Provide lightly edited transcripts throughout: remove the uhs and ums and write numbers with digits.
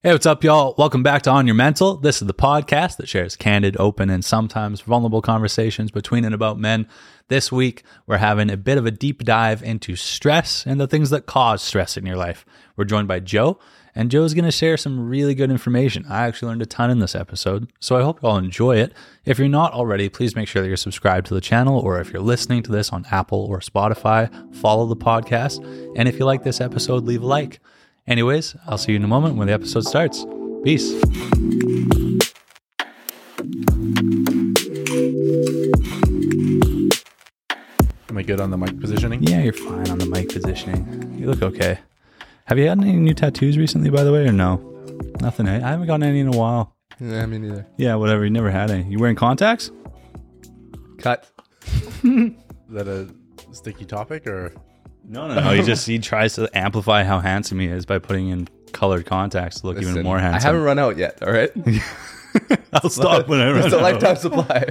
Hey, what's up, y'all? Welcome back to On Your Mental. This is the podcast that shares candid, open, and sometimes vulnerable conversations between and about men. This week, we're having a bit of a deep dive into stress and the things that cause stress in your life. We're joined by Joe, and Joe's going to share some really good information. I actually learned a ton in this episode, so I hope you all enjoy it. If you're not already, please make sure that you're subscribed to the channel, or if you're listening to this on Apple or Spotify, follow the podcast. And if you like this episode, leave a like. Anyways, I'll see you in a moment when the episode starts. Peace. Am I good on the mic positioning? Yeah, you're fine on the mic positioning. You look okay. Have you had any new tattoos recently, by the way, or no? Nothing, eh? I haven't gotten any in a while. Yeah, me neither. Yeah, whatever. You never had any. You wearing contacts? Cut. Is that a sticky topic or? No. He tries to amplify how handsome he is by putting in colored contacts to look even more handsome. I haven't run out yet, all right? I'll stop when I run out. It's a lifetime supply.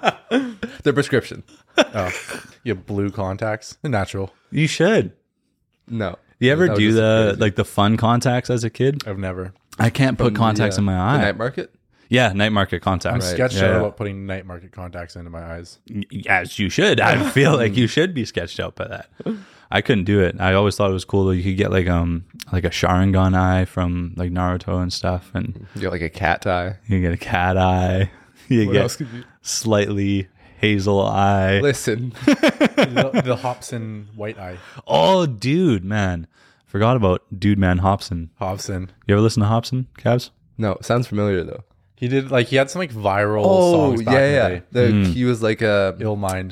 The prescription. Oh, you have blue contacts. They're natural. You should. No. You ever That do was the fun contacts as a kid? I've never. I can't put contacts in my The eye. night market? Yeah, night market I'm contacts. sketched Yeah. out about putting night market contacts into my eyes. As you should. I feel like you should be sketched out by that. I couldn't do it. I always thought it was cool though. You could get like a Sharingan eye from like Naruto and stuff, and You got like a cat eye. you get a cat eye. You What else get could you? slightly hazel eye. Listen. The Hobson white eye. Oh, dude, man. Forgot about Dude Man Hobson. Hobson. You ever listen to Hobson, Cabs? No, sounds familiar though. He did he had some viral Oh, songs back in the day. He was like a. Ill Mind.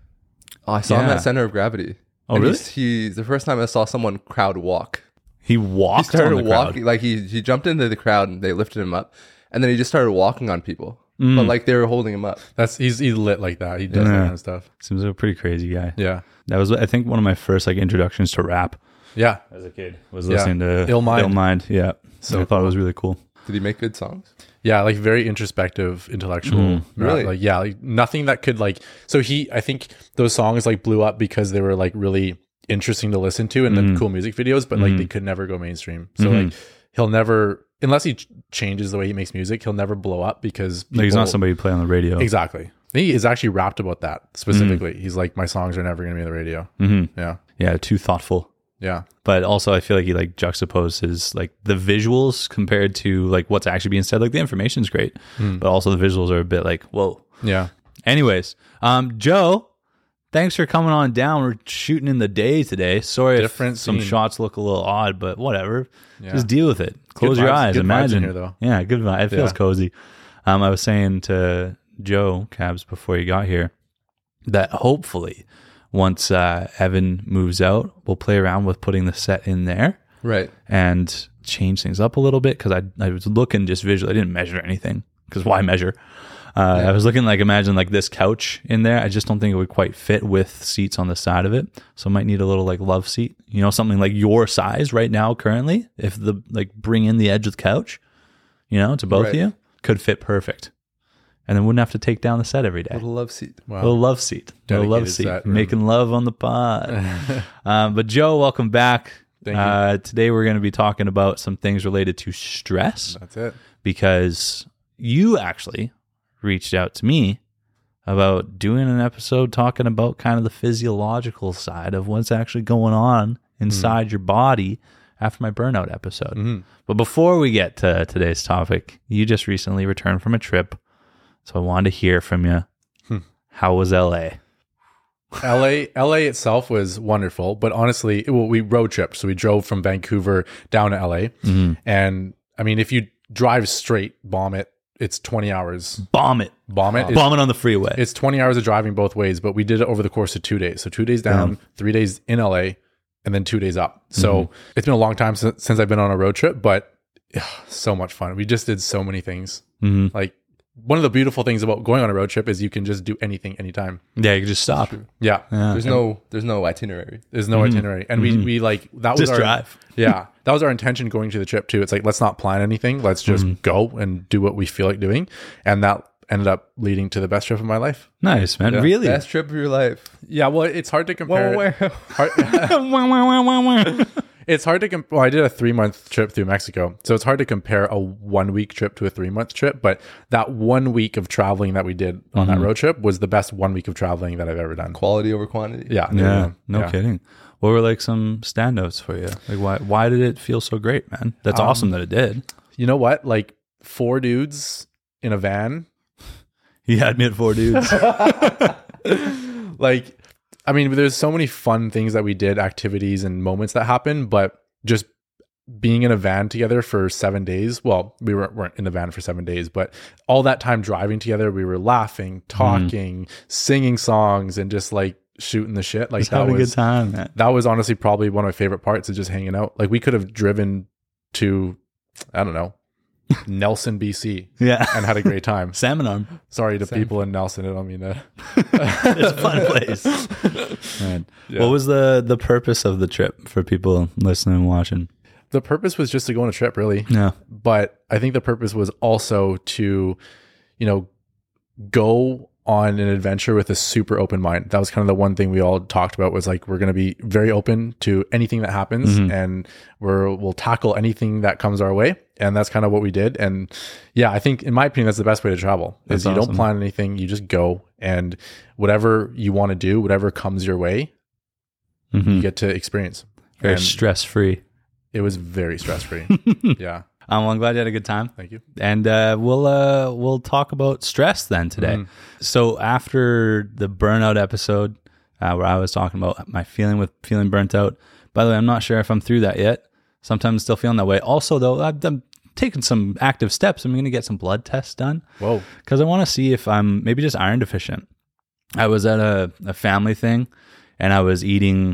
Oh, I saw him Yeah. at Center of Gravity. Oh, And really? He's the first time I saw someone crowd walk. He He walked started on the crowd. walking, like he jumped into the crowd and they lifted him up, and then he just started walking on people, but like they were holding him up. He's lit like that. He does that Yeah. kind of stuff. Seems like a pretty crazy guy. Yeah. That was, I think, one of my first introductions to rap Yeah. as a kid. Was listening to Ill Mind. Yeah. So I thought it was really cool. Did he make good songs? Yeah, very introspective, intellectual. rap. Really? Nothing that could So I think those songs blew up because they were really interesting to listen to and then cool music videos, but they could never go mainstream. So he'll never, unless he changes the way he makes music, he'll never blow up because He's not somebody you play on the radio. Exactly. He is actually rapped about that specifically. He's like, my songs are never going to be on the radio. Yeah. Yeah, too thoughtful. Yeah. But also, I feel like he juxtaposes the visuals compared to what's actually being said. The information's great, but also the visuals are a bit whoa. Yeah. Anyways, Joe, thanks for coming on down. We're shooting in the day today. Sorry Different if some scene. shots look a little odd, but whatever. Yeah. Just deal with it. Close Good your vibes- eyes. good vibes in Imagine. here, though. Yeah, good vibe. It feels Yeah. cozy. I was saying to Joe Cabs before you got here that hopefully once Evan moves out, we'll play around with putting the set in there Right. and change things up a little bit, because I was looking just visually. I didn't measure anything, because why measure? I was looking imagine this couch in there. I just don't think it would quite fit with seats on the side of it. So I might need a little love seat, something your size right now currently. If the bring in the edge of the couch, to both of Right. you, could fit perfect. And then wouldn't have to take down the set every day. Little love seat. Wow. Little love seat. Little love Dedicated seat. set room. Making love on the pod. But Joe, welcome back. Thank you. Today we're going to be talking about some things related to stress, That's it. because you actually reached out to me about doing an episode talking about kind of the physiological side of what's actually going on inside your body after my burnout episode. But before we get to today's topic, you just recently returned from a trip. So I wanted to hear from you. How was LA? LA itself was wonderful, but honestly, we road tripped. So we drove from Vancouver down to LA. And I mean, if you drive straight, bomb it, it's 20 hours. Bomb it. Bomb it. Bomb it on the freeway. It's 20 hours of driving both ways, but we did it over the course of 2 days. So 2 days down, 3 days in LA, and then 2 days up. So it's been a long time since I've been on a road trip, but so much fun. We just did so many things. One of the beautiful things about going on a road trip is you can just do anything, anytime. Yeah, you can just stop. Yeah. There's no itinerary. There's no itinerary. And we that was Just our drive. Yeah. That was our intention going to the trip too. It's let's not plan anything. Let's just go and do what we feel like doing. And that ended up leading to the best trip of my life. Nice, man. Really? Best trip of your life. Yeah, well, it's hard to compare. Where? Hard- It's hard to well, I did a 3-month trip through Mexico, so it's hard to compare a 1-week trip to a 3-month trip. But that 1 week of traveling that we did on that road trip was the best 1 week of traveling that I've ever done. Quality over quantity. Yeah, No kidding. What were like some standouts for you? Like why did it feel so great, man? That's awesome that it did. You know what? Like 4 dudes in a van. He had me at 4 dudes. Like, I mean, there's so many fun things that we did, activities and moments that happened, but just being in a van together for 7 days. Well, we weren't in the van for 7 days, but all that time driving together, we were laughing, talking, singing songs, and just like shooting the shit. Like, that was a good time, man. That was honestly probably one of my favorite parts of just hanging out. Like, we could have driven to, I don't know, Nelson, BC, and had a great time. Salmon Arm. Sorry to people in Nelson. I don't mean that. It's a fun place. Right. Yeah. What was the purpose of the trip for people listening and watching? The purpose was just to go on a trip, really. Yeah. But I think the purpose was also to, go on an adventure with a super open mind. That was kind of the one thing we all talked about, was like, we're going to be very open to anything that happens, and we'll tackle anything that comes our way. And that's kind of what we did. And yeah, I think in my opinion, that's the best way to travel. That's awesome. Don't plan anything. You just go, and whatever you want to do, whatever comes your way, you get to experience. Very stress-free. It was very stress-free. Yeah. Well, I'm glad you had a good time. Thank you. And we'll talk about stress then today. So after the burnout episode, where I was talking about my feeling burnt out. By the way, I'm not sure if I'm through that yet. Sometimes still feeling that way. Also, though, I'm taking some active steps. I'm going to get some blood tests done. Whoa. Because I want to see if I'm maybe just iron deficient. I was at a family thing, and I was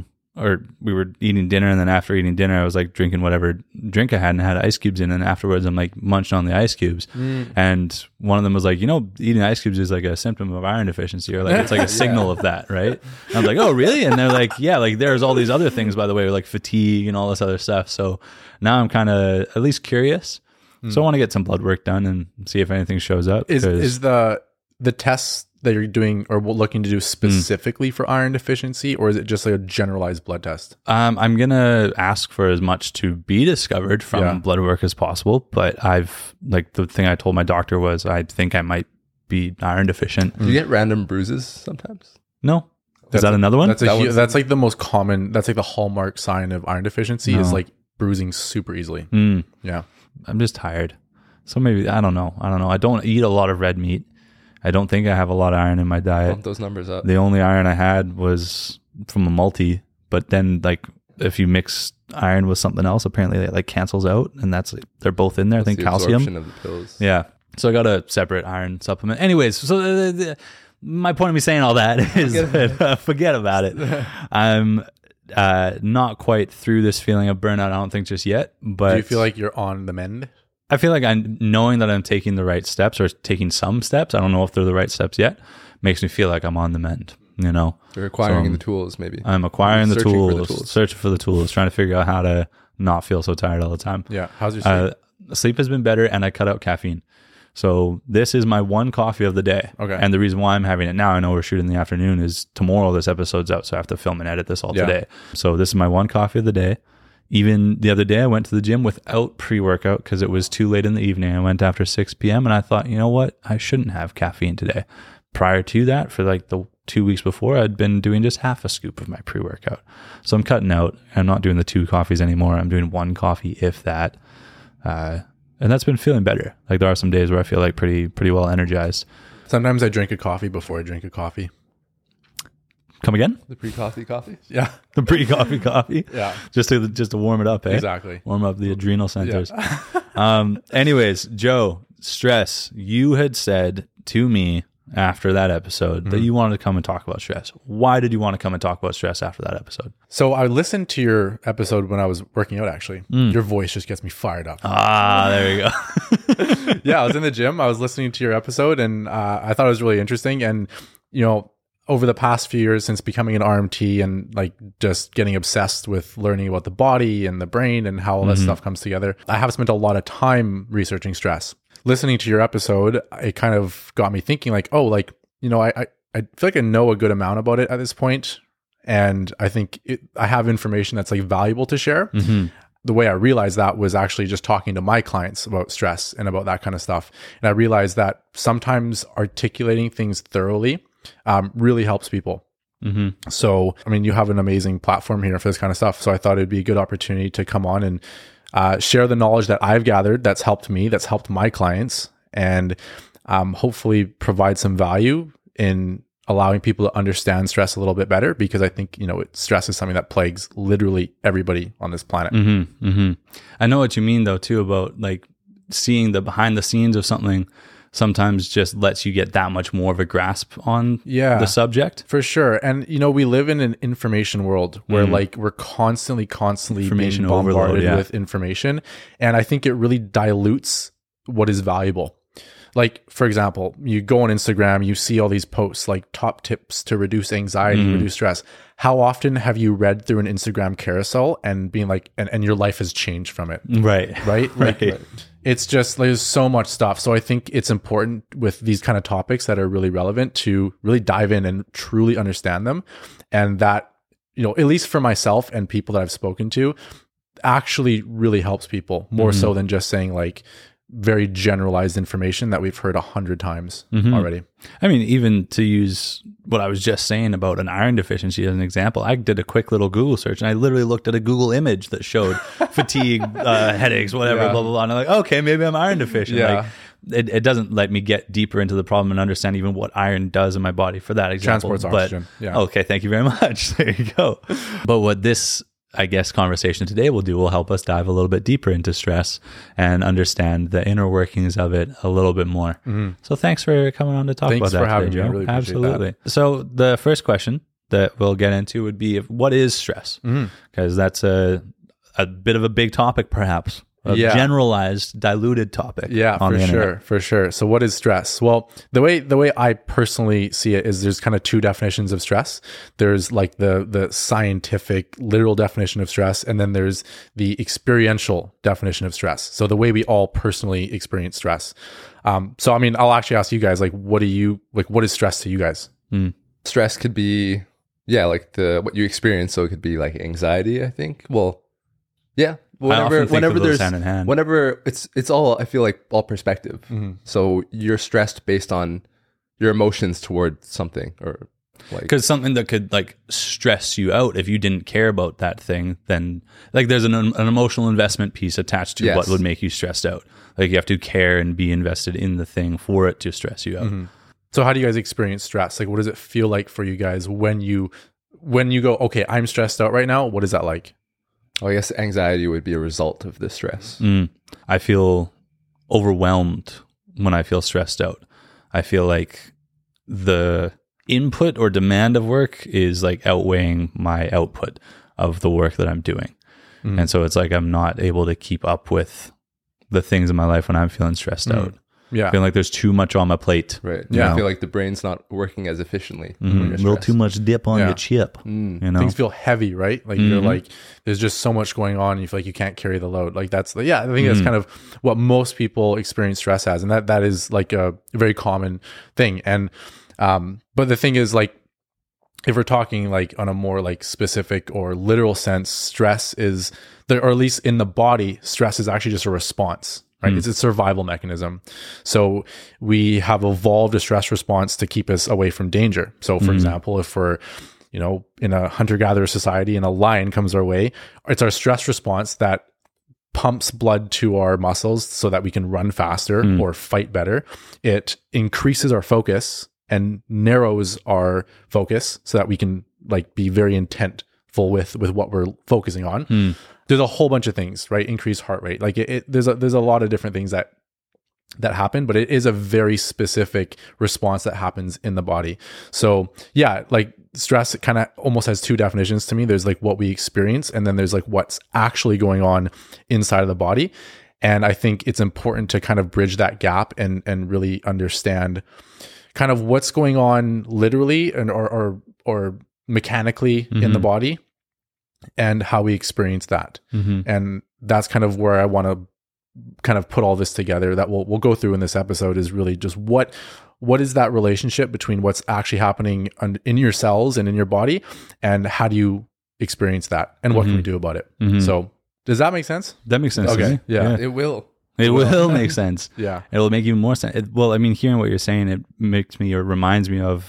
we were eating dinner, and then after eating dinner, I was like drinking whatever drink I had, and had ice cubes in, and afterwards I'm like munching on the ice cubes. And one of them was like, eating ice cubes is like a symptom of iron deficiency, or like it's like a signal of that, right? And I was like, oh, really? And they're like, yeah, like there's all these other things, by the way, like fatigue and all this other stuff. So now I'm kind of at least curious. So I want to get some blood work done and see if anything shows up. Is the tests that you're doing or looking to do specifically for iron deficiency, or is it just like a generalized blood test? I'm going to ask for as much to be discovered from blood work as possible, but the thing I told my doctor was I think I might be iron deficient. Do you get random bruises sometimes? No. Is that another one? That's like the most common, that's like the hallmark sign of iron deficiency is like bruising super easily. Yeah. I'm just tired. So maybe, I don't know. I don't eat a lot of red meat. I don't think I have a lot of iron in my diet. Bump those numbers up. The only iron I had was from a multi, but then like if you mix iron with something else, apparently it like cancels out, and they're both in there. I think calcium. Absorption of the pills. Yeah. So I got a separate iron supplement. Anyways, so my point of me saying all that is forget about it. I'm not quite through this feeling of burnout, I don't think, just yet. But do you feel like you're on the mend? I feel like I'm knowing that I'm taking the right steps, or taking some steps. I don't know if they're the right steps yet. Makes me feel like I'm on the mend, You're acquiring the tools, maybe. I'm acquiring the tools, searching for the tools, trying to figure out how to not feel so tired all the time. Yeah. How's your sleep? Sleep has been better, and I cut out caffeine. So this is my one coffee of the day. Okay. And the reason why I'm having it now, I know we're shooting in the afternoon, is tomorrow this episode's out, so I have to film and edit this all today. So this is my one coffee of the day. Even the other day, I went to the gym without pre-workout because it was too late in the evening. I went after 6 p.m. and I thought, you know what? I shouldn't have caffeine today. Prior to that, for like the 2 weeks before, I'd been doing just half a scoop of my pre-workout. So I'm cutting out. I'm not doing the 2 coffees anymore. I'm doing 1 coffee, if that. And that's been feeling better. Like there are some days where I feel like pretty well energized. Sometimes I drink a coffee before I drink a coffee. Come again? The pre-coffee coffee? Yeah. The pre-coffee coffee? Yeah. Just to warm it up, eh? Exactly. Warm up the adrenal centers. Yeah. Anyways, Joe, stress. You had said to me after that episode that you wanted to come and talk about stress. Why did you want to come and talk about stress after that episode? So I listened to your episode when I was working out, actually. Your voice just gets me fired up. There you go. Yeah, I was in the gym. I was listening to your episode, and I thought it was really interesting. And, over the past few years since becoming an RMT and like just getting obsessed with learning about the body and the brain and how all that stuff comes together, I have spent a lot of time researching stress. Listening to your episode, it kind of got me thinking like, I feel like I know a good amount about it at this point. And I think I have information that's like valuable to share. The way I realized that was actually just talking to my clients about stress and about that kind of stuff. And I realized that sometimes articulating things thoroughly really helps people. So, I mean, you have an amazing platform here for this kind of stuff. So I thought it'd be a good opportunity to come on and share the knowledge that I've gathered that's helped me, that's helped my clients, and hopefully provide some value in allowing people to understand stress a little bit better, because I think, stress is something that plagues literally everybody on this planet. I know what you mean though, too, about like seeing the behind the scenes of something sometimes just lets you get that much more of a grasp on the subject. For sure. And, we live in an information world where like we're constantly Information being bombarded overload, with information. And I think it really dilutes what is valuable. Like, for example, you go on Instagram, you see all these posts like top tips to reduce anxiety, reduce stress. How often have you read through an Instagram carousel and being like, and your life has changed from it? Right. Like, it's just, there's so much stuff. So I think it's important with these kind of topics that are really relevant to really dive in and truly understand them. And that, at least for myself and people that I've spoken to, actually really helps people more so than just saying like, very generalized information that we've heard 100 times already. I mean, even to use what I was just saying about an iron deficiency as an example, I did a quick little Google search and I literally looked at a Google image that showed fatigue, headaches, whatever, blah, blah, blah. And I'm like, okay, maybe I'm iron deficient. Like, it doesn't let me get deeper into the problem and understand even what iron does in my body for that example. Transports oxygen. Okay, thank you very much. There you go. But what this, I guess, conversation today will help us dive a little bit deeper into stress and understand the inner workings of it a little bit more. So thanks for coming on to talk about that. Thanks for having today, me. Joe. I really appreciate Absolutely. So the first question that we'll get into would be, what is stress? Because that's a bit of a big topic, perhaps. A generalized, diluted topic. Yeah, on the internet. For sure. So what is stress? Well, the way I personally see it is there's kind of two definitions of stress. There's like the scientific, literal definition of stress, and then there's the experiential definition of stress. So the way we all personally experience stress. So I mean, I'll actually ask you guys, like, what is stress to you guys? Stress could be, like what you experience. So it could be like anxiety, I think. Well, yeah. Whenever there's hand in hand. Whenever it's all, I feel like, all perspective. So you're stressed based on your emotions toward something, or like, because something that could like stress you out if you didn't care about that thing, then like there's an emotional investment piece attached to what would make you stressed out. Like you have to care and be invested in the thing for it to stress you out. So how do you guys experience stress? Like, what does it feel like for you guys when you go, okay, I'm stressed out right now? What is that like? Well, I guess anxiety would be a result of the stress. I feel overwhelmed when I feel stressed out. I feel like the input or demand of work is like outweighing my output of the work that I'm doing. And so it's like I'm not able to keep up with the things in my life when I'm feeling stressed out. Yeah. Feeling like there's too much on my plate. Right. Yeah. I feel like the brain's not working as efficiently. A little too much dip on your chip. Things feel heavy, right? Like you're like, there's just so much going on. And you feel like you can't carry the load. Like I think that's kind of what most people experience stress as. And that is like a very common thing. And, but the thing is, like, if we're talking like on a more like specific or literal sense, stress is there, or at least in the body, stress is actually just a response. Right? It's a survival mechanism. So we have evolved a stress response to keep us away from danger. So for example, if we're, in a hunter-gatherer society and a lion comes our way, it's our stress response that pumps blood to our muscles so that we can run faster or fight better. It increases our focus and narrows our focus so that we can like be very intentful with what we're focusing on. There's a whole bunch of things, right? Increased heart rate. Like there's a lot of different things that happen, but it is a very specific response that happens in the body. So yeah, like stress kind of almost has two definitions to me. There's like what we experience, and then there's like what's actually going on inside of the body. And I think it's important to kind of bridge that gap and really understand kind of what's going on literally and or mechanically in the body, and how we experience that. And that's kind of where I want to kind of put all this together that we'll go through in this episode is really just what is that relationship between what's actually happening in your cells and in your body, and how do you experience that, and what can we do about it? So does that make sense? That makes sense. Okay. Yeah. It will. It will make sense. Yeah. It'll make even more sense. Well, I mean, hearing what you're saying, it makes me, or reminds me of,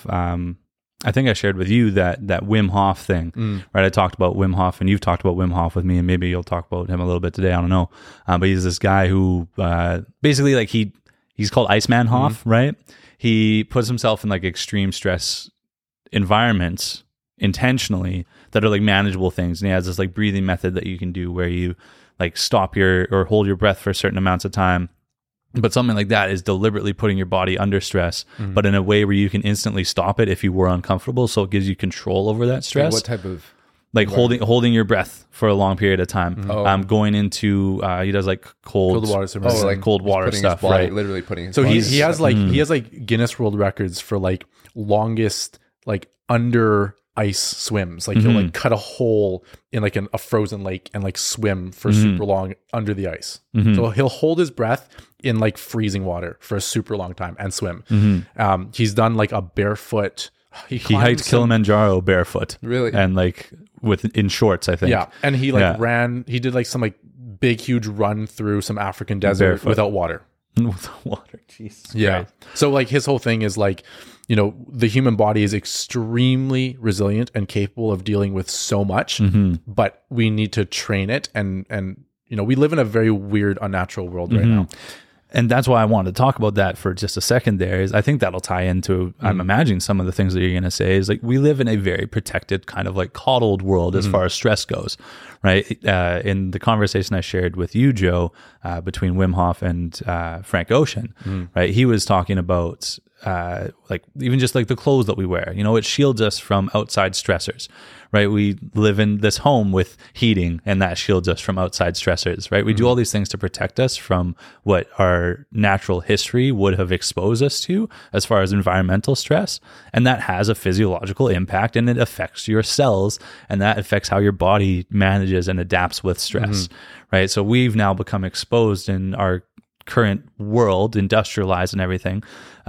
I think I shared with you that Wim Hof thing, right? I talked about Wim Hof, and you've talked about Wim Hof with me, and maybe you'll talk about him a little bit today. I don't know. But he's this guy who, basically like he's called Iceman Hof, right? He puts himself in like extreme stress environments intentionally that are like manageable things. And he has this like breathing method that you can do where you like stop or hold your breath for certain amounts of time. But something like that is deliberately putting your body under stress, but in a way where you can instantly stop it if you were uncomfortable. So it gives you control over that stress. What type of? Like holding your breath for a long period of time. Going into he does like cold water ceremony. like cold water stuff, right? Literally putting his So body he has like he has like Guinness World Records for like longest like under ice swims. Like he'll like cut a hole in like a frozen lake and like swim for super long under the ice. So he'll hold his breath in like freezing water for a super long time and swim. He's done like a barefoot. He hiked Kilimanjaro barefoot. Really? And like in shorts, I think. Yeah. And he like ran, he did like some like big, huge run through some African desert Barefoot. without water. Without water, Jesus. Yeah. Christ. So like his whole thing is like, you know, the human body is extremely resilient and capable of dealing with so much, but we need to train it. And, you know, we live in a very weird, unnatural world right now. And that's why I wanted to talk about that for just a second there, is I think that'll tie into, I'm imagining some of the things that you're going to say is like, we live in a very protected kind of like coddled world as far as stress goes, right? In the conversation I shared with you, Joe, between Wim Hof and Frank Ocean, right? He was talking about like even just like the clothes that we wear, you know, it shields us from outside stressors, right? We live in this home with heating, and that shields us from outside stressors, right? We do all these things to protect us from what our natural history would have exposed us to as far as environmental stress. And that has a physiological impact, and it affects your cells, and that affects how your body manages and adapts with stress, right? So we've now become exposed in our current world, industrialized and everything,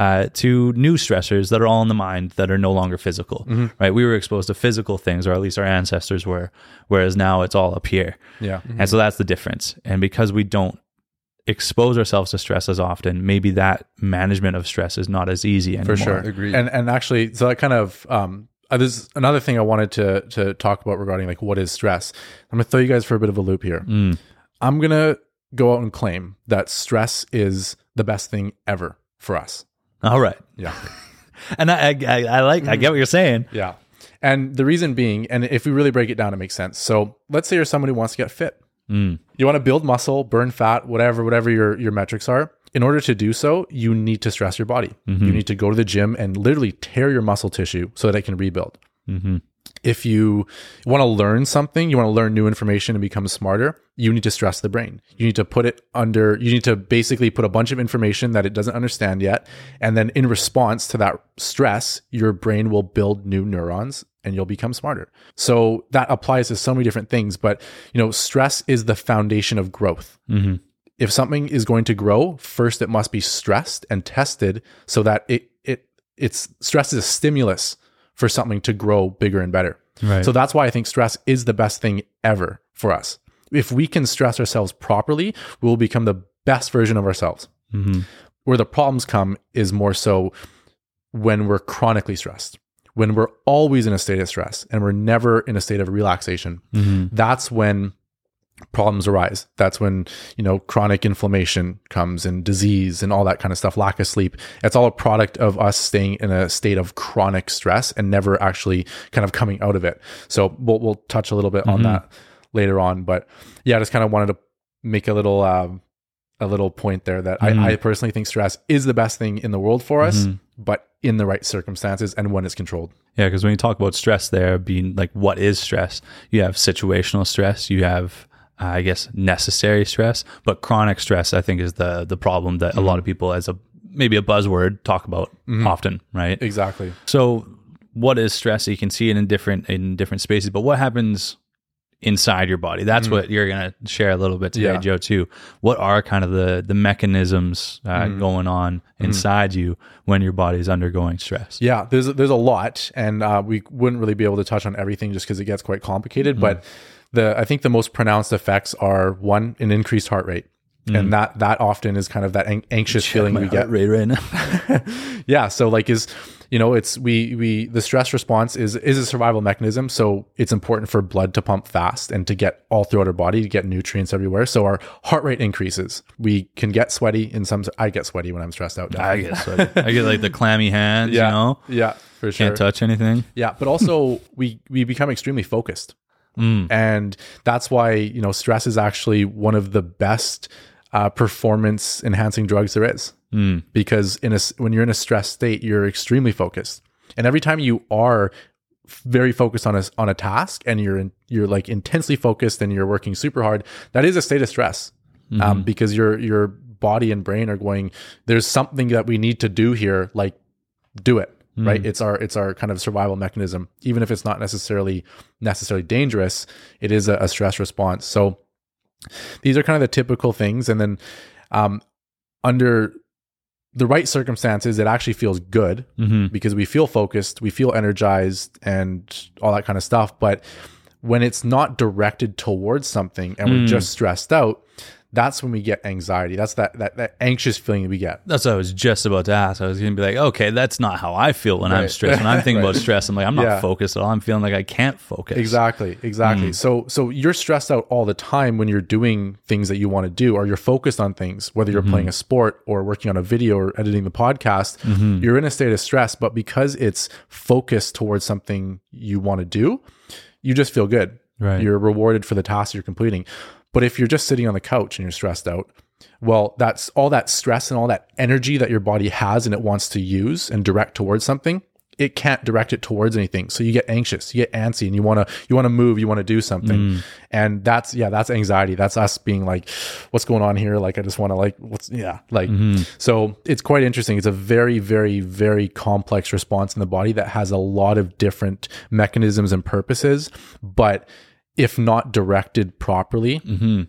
to new stressors that are all in the mind that are no longer physical, right? We were exposed to physical things, or at least our ancestors were, whereas now it's all up here. Yeah. And so that's the difference. And because we don't expose ourselves to stress as often, maybe that management of stress is not as easy anymore. For sure. Agreed. And actually, so that kind of, there's another thing I wanted to talk about regarding like what is stress. I'm going to throw you guys for a bit of a loop here. I'm going to go out and claim that stress is the best thing ever for us. All right. Yeah. And I get what you're saying. Yeah. And the reason being, and if we really break it down, it makes sense. So let's say you're somebody who wants to get fit. You want to build muscle, burn fat, whatever your metrics are. In order to do so, you need to stress your body. You need to go to the gym and literally tear your muscle tissue so that it can rebuild. If you want to learn something, you want to learn new information and become smarter, you need to stress the brain. You need to basically put a bunch of information that it doesn't understand yet. And then in response to that stress, your brain will build new neurons and you'll become smarter. So that applies to so many different things. But, you know, stress is the foundation of growth. If something is going to grow, first it must be stressed and tested so that it's stress is a stimulus for something to grow bigger and better. Right. So that's why I think stress is the best thing ever for us. If we can stress ourselves properly, we'll become the best version of ourselves. Where the problems come is more so when we're chronically stressed, when we're always in a state of stress and we're never in a state of relaxation. That's when problems arise. That's when, you know, chronic inflammation comes and disease and all that kind of stuff, lack of sleep. It's all a product of us staying in a state of chronic stress and never actually kind of coming out of it. So we'll touch a little bit on that later on. But yeah, I just kind of wanted to make a little point there that I personally think stress is the best thing in the world for us, but in the right circumstances and when it's controlled. Yeah, because when you talk about stress there being like, what is stress? You have situational stress, you have I guess necessary stress, but chronic stress I think is the problem that a lot of people as maybe a buzzword talk about often, right? Exactly. So what is stress? You can see it in different spaces, but what happens inside your body. That's what you're going to share a little bit today, Yeah. Joe, too. What are kind of the mechanisms going on inside you when your body is undergoing stress? Yeah, there's a lot, and we wouldn't really be able to touch on everything just because it gets quite complicated. But I think the most pronounced effects are, one, an increased heart rate. And that often is kind of that anxious feeling we get right now. Yeah. So like it's the stress response is a survival mechanism. So it's important for blood to pump fast and to get all throughout our body to get nutrients everywhere. So our heart rate increases. We can get sweaty I get sweaty when I'm stressed out. I get sweaty. I get like the clammy hands, Yeah. you know? Yeah, for sure. Can't touch anything. Yeah. But also we become extremely focused. And that's why, stress is actually one of the best performance enhancing drugs there is, because when you're in a stress state, you're extremely focused, and every time you are very focused on a task and you're like intensely focused and you're working super hard, that is a state of stress, because your body and brain are going, there's something that we need to do here, like do it. Right. It's our kind of survival mechanism, even if it's not necessarily dangerous, it is a stress response. So these are kind of the typical things. And then under the right circumstances, it actually feels good because we feel focused, we feel energized and all that kind of stuff. But when it's not directed towards something and we're just stressed out, that's when we get anxiety. That's that anxious feeling that we get. That's what I was just about to ask. I was going to be like, okay, that's not how I feel when I'm stressed. When I'm thinking about stress, I'm like, I'm not focused at all. I'm feeling like I can't focus. Exactly. So you're stressed out all the time when you're doing things that you want to do, or you're focused on things, whether you're playing a sport or working on a video or editing the podcast, you're in a state of stress, but because it's focused towards something you want to do, you just feel good. Right. You're rewarded for the task you're completing. But if you're just sitting on the couch and you're stressed out, well, that's all that stress and all that energy that your body has and it wants to use and direct towards something. It can't direct it towards anything. So you get anxious, you get antsy, and you want to move, you want to do something. And that's anxiety. That's us being like, what's going on here? Like, I just want to so it's quite interesting. It's a very, very, very complex response in the body that has a lot of different mechanisms and purposes, but if not directed properly,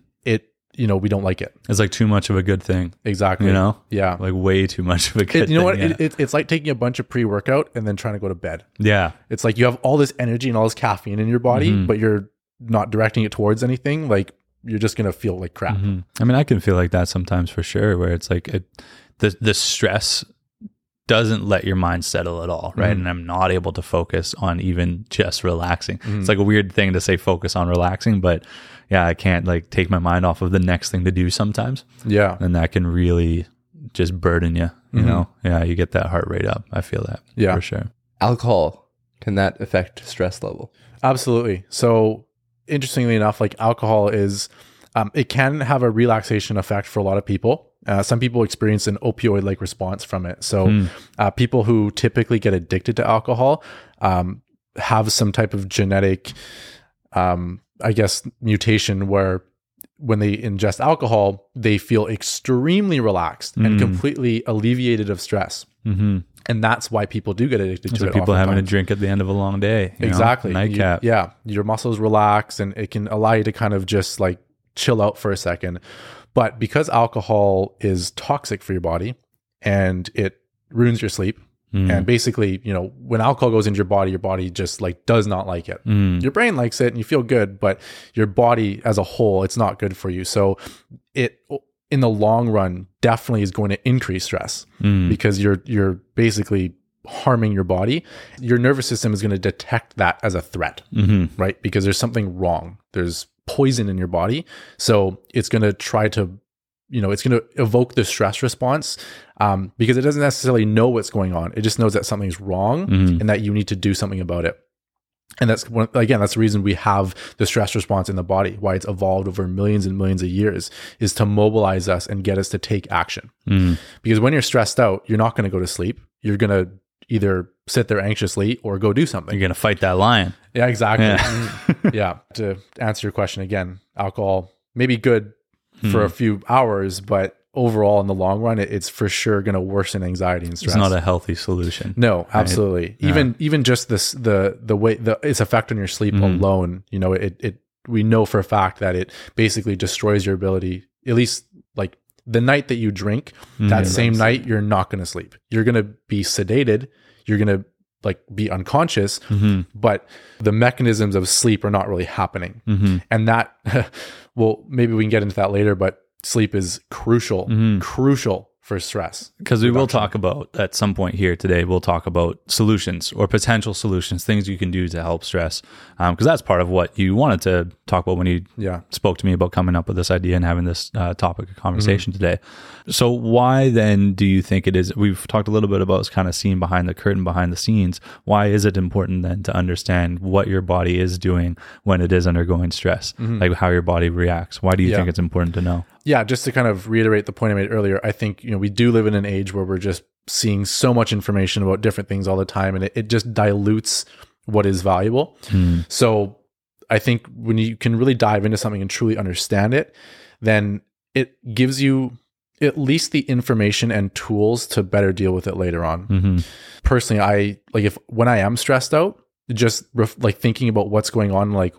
we don't like it. It's like too much of a good thing. Exactly. Yeah. Like way too much of a good thing. You know what? Yeah. It's like taking a bunch of pre-workout and then trying to go to bed. Yeah. It's like you have all this energy and all this caffeine in your body, but you're not directing it towards anything. Like you're just going to feel like crap. I mean, I can feel like that sometimes for sure, where it's like the stress doesn't let your mind settle at all, right? And I'm not able to focus on even just relaxing. It's like a weird thing to say focus on relaxing, but yeah, I can't like take my mind off of the next thing to do sometimes. Yeah. And that can really just burden you, you know? Yeah, you get that heart rate up. I feel that for sure. Alcohol, can that affect stress level? Absolutely. So interestingly enough, like alcohol is, it can have a relaxation effect for a lot of people. Some people experience an opioid-like response from it. So people who typically get addicted to alcohol have some type of genetic, mutation where when they ingest alcohol, they feel extremely relaxed and completely alleviated of stress. And that's why people do get addicted to it. People having a drink at the end of a long day. Exactly. Nightcap. Your muscles relax and it can allow you to kind of just like chill out for a second. But because alcohol is toxic for your body and it ruins your sleep, and basically, when alcohol goes into your body just like does not like it. Your brain likes it and you feel good, but your body as a whole, it's not good for you. So it, in the long run, definitely is going to increase stress because you're basically harming your body. Your nervous system is going to detect that as a threat, right? Because there's something wrong. There's poison in your body. So it's going to try to, it's going to evoke the stress response because it doesn't necessarily know what's going on. It just knows that something's wrong and that you need to do something about it. And that's the reason we have the stress response in the body, why it's evolved over millions and millions of years, is to mobilize us and get us to take action. Because when you're stressed out, you're not going to go to sleep. You're going to either sit there anxiously or go do something. You're going to fight that lion. Yeah, exactly. Yeah. To answer your question again, alcohol may be good for a few hours, but overall in the long run, it's for sure going to worsen anxiety and stress. It's not a healthy solution. No, absolutely. Right? Even just this, the way its effect on your sleep alone, it we know for a fact that it basically destroys your ability, at least like the night that you drink, that same night, you're not going to sleep. You're going to be sedated. You're going to like be unconscious, but the mechanisms of sleep are not really happening. And that, well, maybe we can get into that later, but sleep is crucial for stress. Because we will talk about, at some point here today, we'll talk about solutions or potential solutions, things you can do to help stress. Because that's part of what you wanted to talk about when you spoke to me about coming up with this idea and having this topic of conversation today. So why then do you think it is, we've talked a little bit about kind of seeing behind the curtain, behind the scenes. Why is it important then to understand what your body is doing when it is undergoing stress, like how your body reacts? Why do you think it's important to know? Yeah, just to kind of reiterate the point I made earlier, I think, we do live in an age where we're just seeing so much information about different things all the time, and it just dilutes what is valuable. So I think when you can really dive into something and truly understand it, then it gives you at least the information and tools to better deal with it later on. Personally, I like when I am stressed out, just like thinking about what's going on, like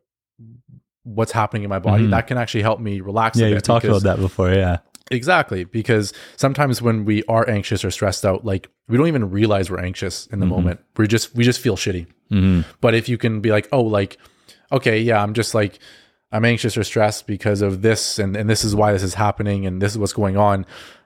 what's happening in my body, that can actually help me relax. Yeah, you've talked about that before. Yeah, exactly. Because sometimes when we are anxious or stressed out, like we don't even realize we're anxious in the moment. We just feel shitty. But if you can be like, oh, like, okay, yeah, I'm anxious or stressed because of this, and this is why this is happening, and this is what's going on,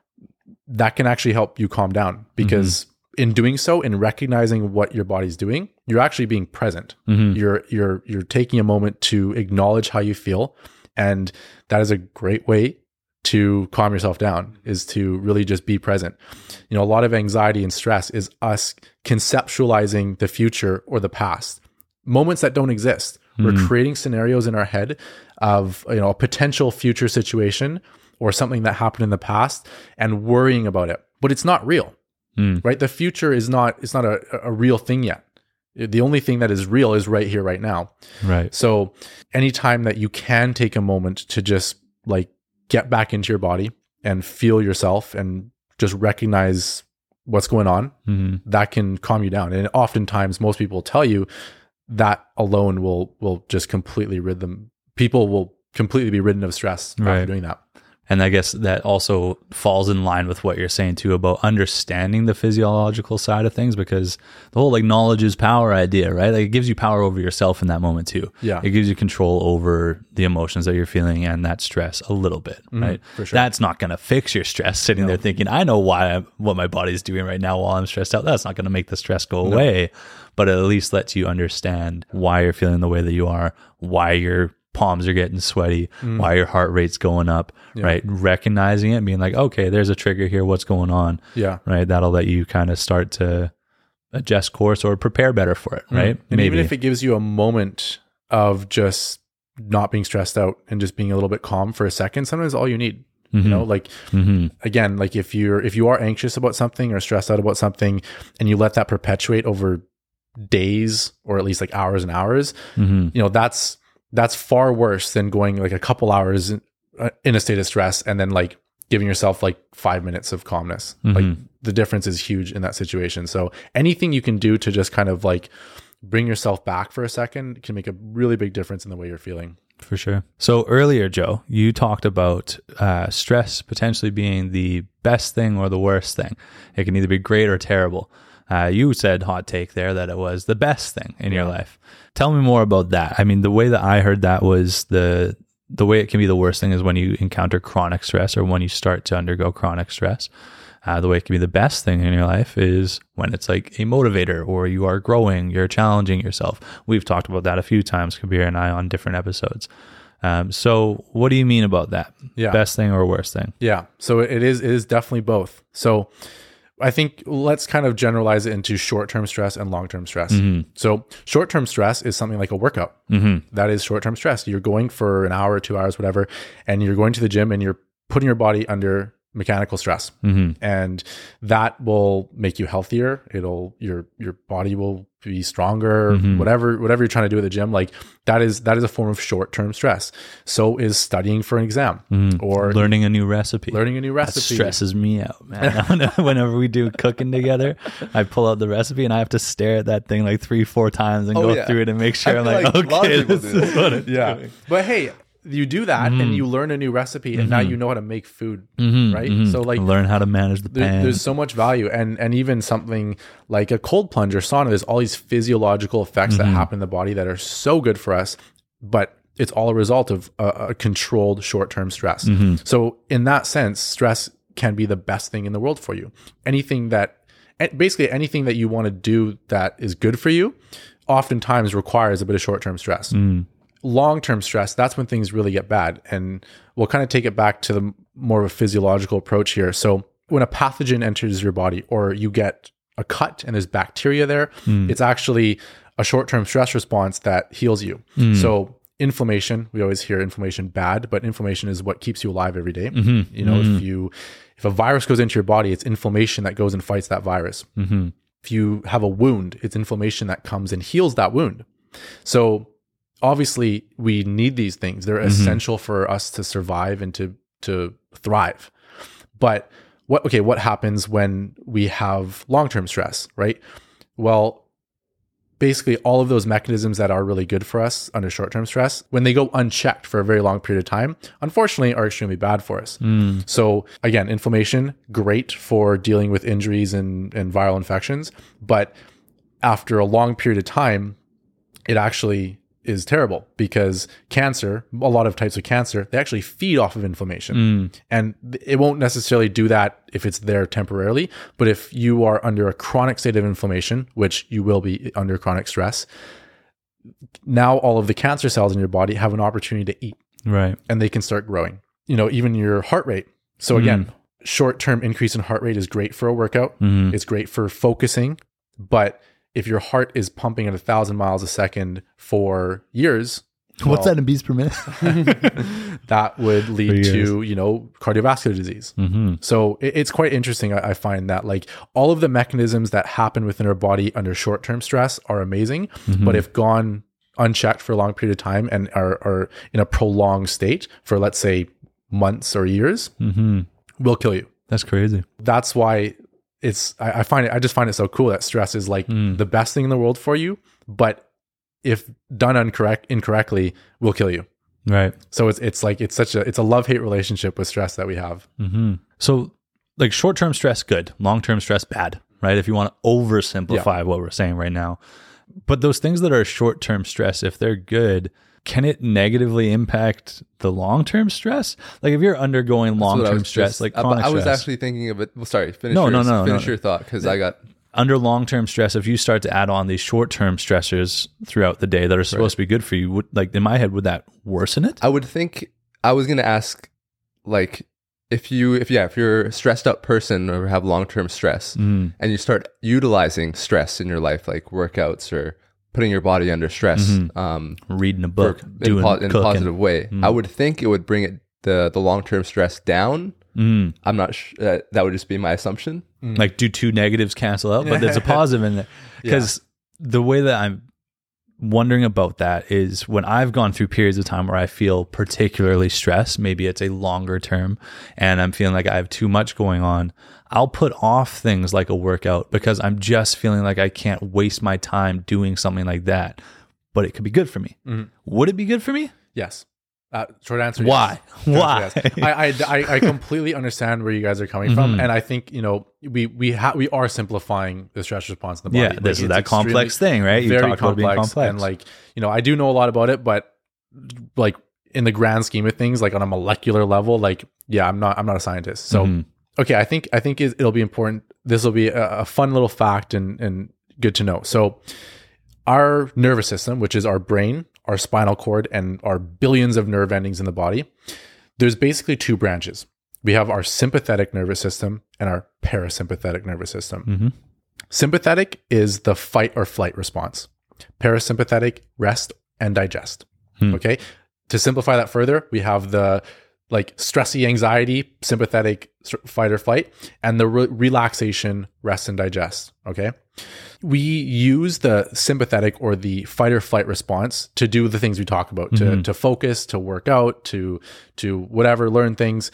that can actually help you calm down. Because in doing so, in recognizing what your body's doing, you're actually being present. You're taking a moment to acknowledge how you feel, and that is a great way to calm yourself down, is to really just be present. A lot of anxiety and stress is us conceptualizing the future or the past, moments that don't exist. We're creating scenarios in our head of a potential future situation or something that happened in the past and worrying about it, but it's not real. Right? The future is not, it's not a real thing yet. The only thing that is real is right here, right now. Right. So anytime that you can take a moment to just like get back into your body and feel yourself and just recognize what's going on, that can calm you down. And oftentimes most people tell you that alone will just completely people will completely be ridden of stress after doing that. And I guess that also falls in line with what you're saying too about understanding the physiological side of things, because the whole like knowledge is power idea, right? Like it gives you power over yourself in that moment too. Yeah. It gives you control over the emotions that you're feeling and that stress a little bit, right? For sure. That's not going to fix your stress sitting there thinking, I know what my body's doing right now while I'm stressed out. That's not going to make the stress go away, but it at least lets you understand why you're feeling the way that you are, why your palms are getting sweaty, why your heart rate's going up, right? Recognizing it and being like, okay, there's a trigger here. What's going on? Yeah. Right. That'll let you kind of start to adjust course or prepare better for it. Right. And even if it gives you a moment of just not being stressed out and just being a little bit calm for a second, sometimes all you need. Like again, like if you are anxious about something or stressed out about something and you let that perpetuate over days or at least like hours and hours, that's far worse than going like a couple hours in a state of stress and then like giving yourself like 5 minutes of calmness. Like the difference is huge in that situation. So anything you can do to just kind of like bring yourself back for a second can make a really big difference in the way you're feeling. For sure. So earlier, Joe, you talked about stress potentially being the best thing or the worst thing. It can either be great or terrible. You said, hot take there, that it was the best thing in your life. Tell me more about that. I mean, the way that I heard that was the way it can be the worst thing is when you encounter chronic stress or when you start to undergo chronic stress. The way it can be the best thing in your life is when it's like a motivator or you are growing, you're challenging yourself. We've talked about that a few times, Kabir and I, on different episodes. So what do you mean about that? Best thing or worst thing? Yeah. So it is definitely both. So I think let's kind of generalize it into short-term stress and long-term stress. So short-term stress is something like a workout. That is short-term stress. You're going for an hour, 2 hours, whatever, and you're going to the gym and you're putting your body under mechanical stress, and that will make you healthier. Your body will be stronger. Whatever you're trying to do at the gym, like that is a form of short-term stress. So is studying for an exam or learning a new recipe. That stresses me out, man. Whenever we do cooking together, I pull out the recipe and I have to stare at that thing like 3-4 times and go through it and make sure I'm like, okay, this is what it's doing. But hey, you do that and you learn a new recipe and now you know how to make food, right? So like learn how to manage the pan. There's so much value, and even something like a cold plunge or sauna, there's all these physiological effects that happen in the body that are so good for us, but it's all a result of a controlled short-term stress. So in that sense, stress can be the best thing in the world for you. Basically anything that you want to do that is good for you oftentimes requires a bit of short-term stress. Long-term stress, that's when things really get bad. And we'll kind of take it back to the more of a physiological approach here. So when a pathogen enters your body or you get a cut and there's bacteria there, it's actually a short-term stress response that heals you. So inflammation, we always hear inflammation bad, but inflammation is what keeps you alive every day. You know, if a virus goes into your body, it's inflammation that goes and fights that virus. If you have a wound, it's inflammation that comes and heals that wound. So obviously we need these things. They're essential for us to survive and to thrive. But what happens when we have long-term stress, right? Well, basically all of those mechanisms that are really good for us under short-term stress, when they go unchecked for a very long period of time, unfortunately are extremely bad for us. So again, inflammation, great for dealing with injuries and viral infections. But after a long period of time, it actually is terrible because cancer, a lot of types of cancer, they actually feed off of inflammation. And it won't necessarily do that if it's there temporarily, but if you are under a chronic state of inflammation, which you will be under chronic stress, now all of the cancer cells in your body have an opportunity to eat. Right. And they can start growing. You know, even your heart rate. So again, short-term increase in heart rate is great for a workout. It's great for focusing, but if your heart is pumping at 1,000 miles a second for years, what's that in beats per minute? that would lead to, you know, cardiovascular disease. So it's quite interesting. I find that like all of the mechanisms that happen within our body under short-term stress are amazing, but if gone unchecked for a long period of time and are in a prolonged state for, let's say, months or years, will kill you. That's crazy. That's why I just find it so cool that stress is like the best thing in the world for you, but if done incorrectly, will kill you. Right. So it's a love-hate relationship with stress that we have. So like short-term stress, good. Long-term stress, bad, right? If you want to oversimplify what we're saying right now. But those things that are short-term stress, if they're good, can it negatively impact the long-term stress? Like if you're undergoing long-term stress, like chronic I was stress. actually thinking of it. Well, sorry, finish your thought because I got... Under long-term stress, if you start to add on these short-term stressors throughout the day that are supposed to be good for you, like in my head, would that worsen it? I would think, I was going to ask, like, if you're a stressed out person or have long-term stress and you start utilizing stress in your life, like workouts or putting your body under stress, reading a book, in a positive way, I would think it would bring the long-term stress down. I'm not sure. That would just be my assumption. Like do two negatives cancel out, but there's a positive in there. Because the way that I'm wondering about that is when I've gone through periods of time where I feel particularly stressed, maybe it's a longer term and I'm feeling like I have too much going on, I'll put off things like a workout because I'm just feeling like I can't waste my time doing something like that. But it could be good for me. Would it be good for me? Yes. Short answer. Why? Yes. Why? Yes. I completely understand where you guys are coming from, and I think we are simplifying the stress response in the body. Yeah, this is that complex thing, right? You very talked about being complex, and I do know a lot about it, but like in the grand scheme of things, like on a molecular level, I'm not a scientist. So okay, I think it'll be important. This will be a fun little fact and good to know. So our nervous system, which is our brain, our spinal cord, and our billions of nerve endings in the body, there's basically two branches. We have our sympathetic nervous system and our parasympathetic nervous system. Sympathetic is the fight or flight response. Parasympathetic, rest and digest. Okay. To simplify that further, we have the like stressy anxiety, sympathetic fight or flight, and the relaxation, rest and digest. Okay. We use the sympathetic or the fight or flight response to do the things we talk about, to focus, to work out, to whatever, learn things.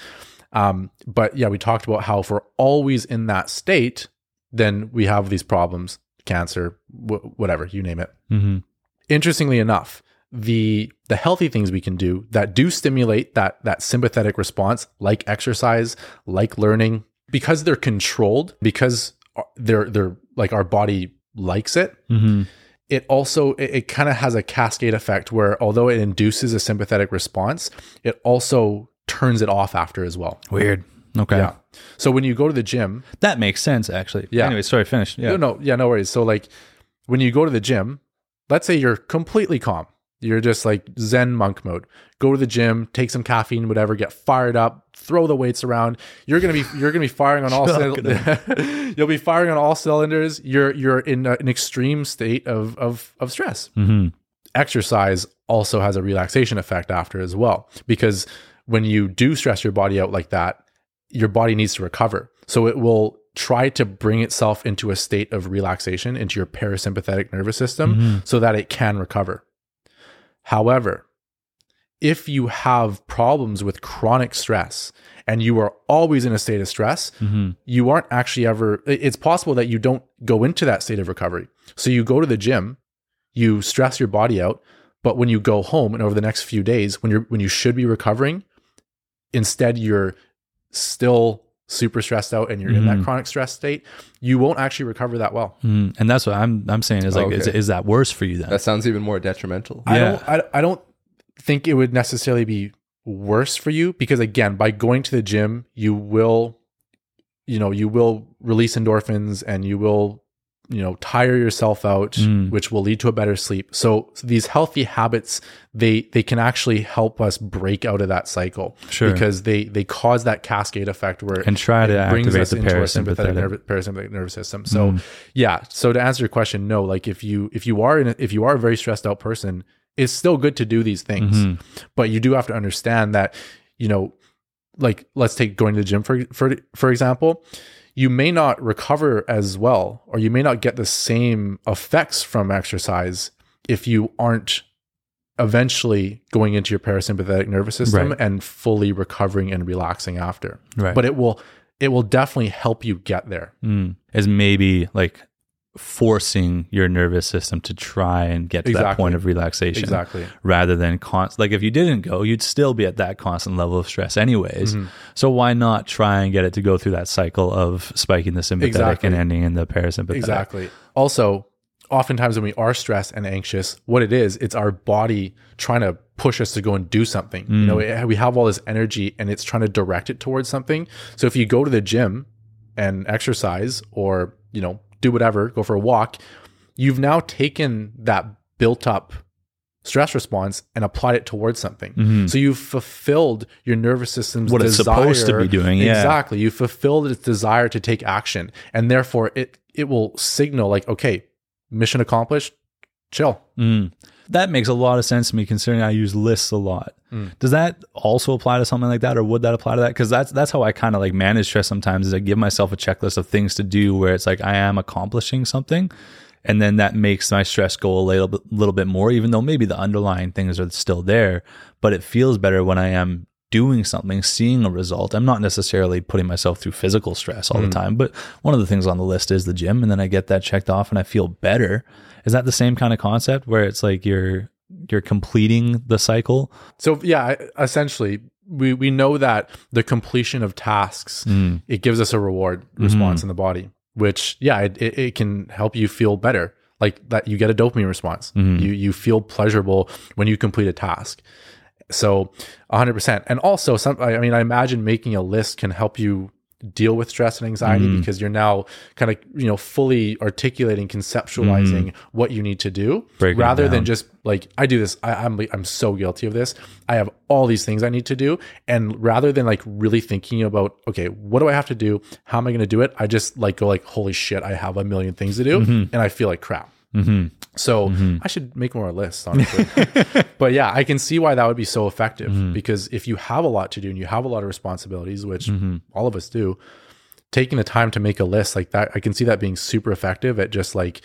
But yeah, we talked about how if we're always in that state, then we have these problems, cancer, whatever, you name it. Interestingly enough, the healthy things we can do that do stimulate that sympathetic response, like exercise, like learning, because they're controlled, because they're like our body likes it. It also, it kind of has a cascade effect where although it induces a sympathetic response, it also turns it off after as well. Weird. Okay. Yeah. So when you go to the gym, that makes sense actually. Yeah. Anyway, sorry, finish. Yeah. No worries. So like when you go to the gym, let's say you're completely calm. You're just like Zen monk mode. Go to the gym, take some caffeine, whatever, get fired up, throw the weights around. You're gonna be firing on all you'll be firing on all cylinders. You're in an extreme state of stress. Exercise also has a relaxation effect after as well, because when you do stress your body out like that, your body needs to recover. So it will try to bring itself into a state of relaxation into your parasympathetic nervous system so that it can recover. However, if you have problems with chronic stress and you are always in a state of stress, you aren't actually ever, it's possible that you don't go into that state of recovery. So you go to the gym, you stress your body out, but when you go home and over the next few days, when you should be recovering, instead you're still super stressed out and you're in that chronic stress state, you won't actually recover that well. And that's what I'm saying is like, is that worse for you then? That sounds even more detrimental. I don't think it would necessarily be worse for you, because again, by going to the gym, you will release endorphins and you will, tire yourself out, which will lead to a better sleep. So these healthy habits, they can actually help us break out of that cycle, because they cause that cascade effect where and try to activate the parasympathetic nervous system. So yeah. So to answer your question, no, like if you are a very stressed out person, it's still good to do these things, but you do have to understand that, like let's take going to the gym for example. You may not recover as well, or you may not get the same effects from exercise if you aren't eventually going into your parasympathetic nervous system and fully recovering and relaxing after. Right. But it will definitely help you get there. As maybe like forcing your nervous system to try and get to that point of relaxation. Exactly. Rather than like if you didn't go, you'd still be at that constant level of stress anyways. So why not try and get it to go through that cycle of spiking the sympathetic and ending in the parasympathetic? Exactly. Also, oftentimes when we are stressed and anxious, what it is, it's our body trying to push us to go and do something. We have all this energy and it's trying to direct it towards something. So if you go to the gym and exercise, or, do whatever, go for a walk, you've now taken that built up stress response and applied it towards something. So you've fulfilled your nervous system's what desire. It's supposed to be doing. Yeah. Exactly. You fulfilled its desire to take action. And therefore it will signal like, okay, mission accomplished, chill. That makes a lot of sense to me, considering I use lists a lot. Does that also apply to something like that, or would that apply to that? Because that's how I kind of like manage stress sometimes, is I give myself a checklist of things to do where it's like I am accomplishing something, and then that makes my stress go a little bit more, even though maybe the underlying things are still there, but it feels better when I am doing something, seeing a result. I'm not necessarily putting myself through physical stress all the time, but one of the things on the list is the gym, and then I get that checked off and I feel better. Is that the same kind of concept where it's like you're completing the cycle? So yeah, essentially we know that the completion of tasks, it gives us a reward response in the body, which it can help you feel better, like that you get a dopamine response. You feel pleasurable when you complete a task. So 100%. And also I imagine making a list can help you deal with stress and anxiety, because you're now kind of, fully articulating, conceptualizing what you need to do, rather than just like, I do this. I'm so guilty of this. I have all these things I need to do. And rather than like really thinking about, okay, what do I have to do? How am I going to do it? I just like go like, holy shit, I have a million things to do. And I feel like crap. So I should make more lists, honestly. But yeah, I can see why that would be so effective, because if you have a lot to do and you have a lot of responsibilities, which all of us do, taking the time to make a list like that, I can see that being super effective at just like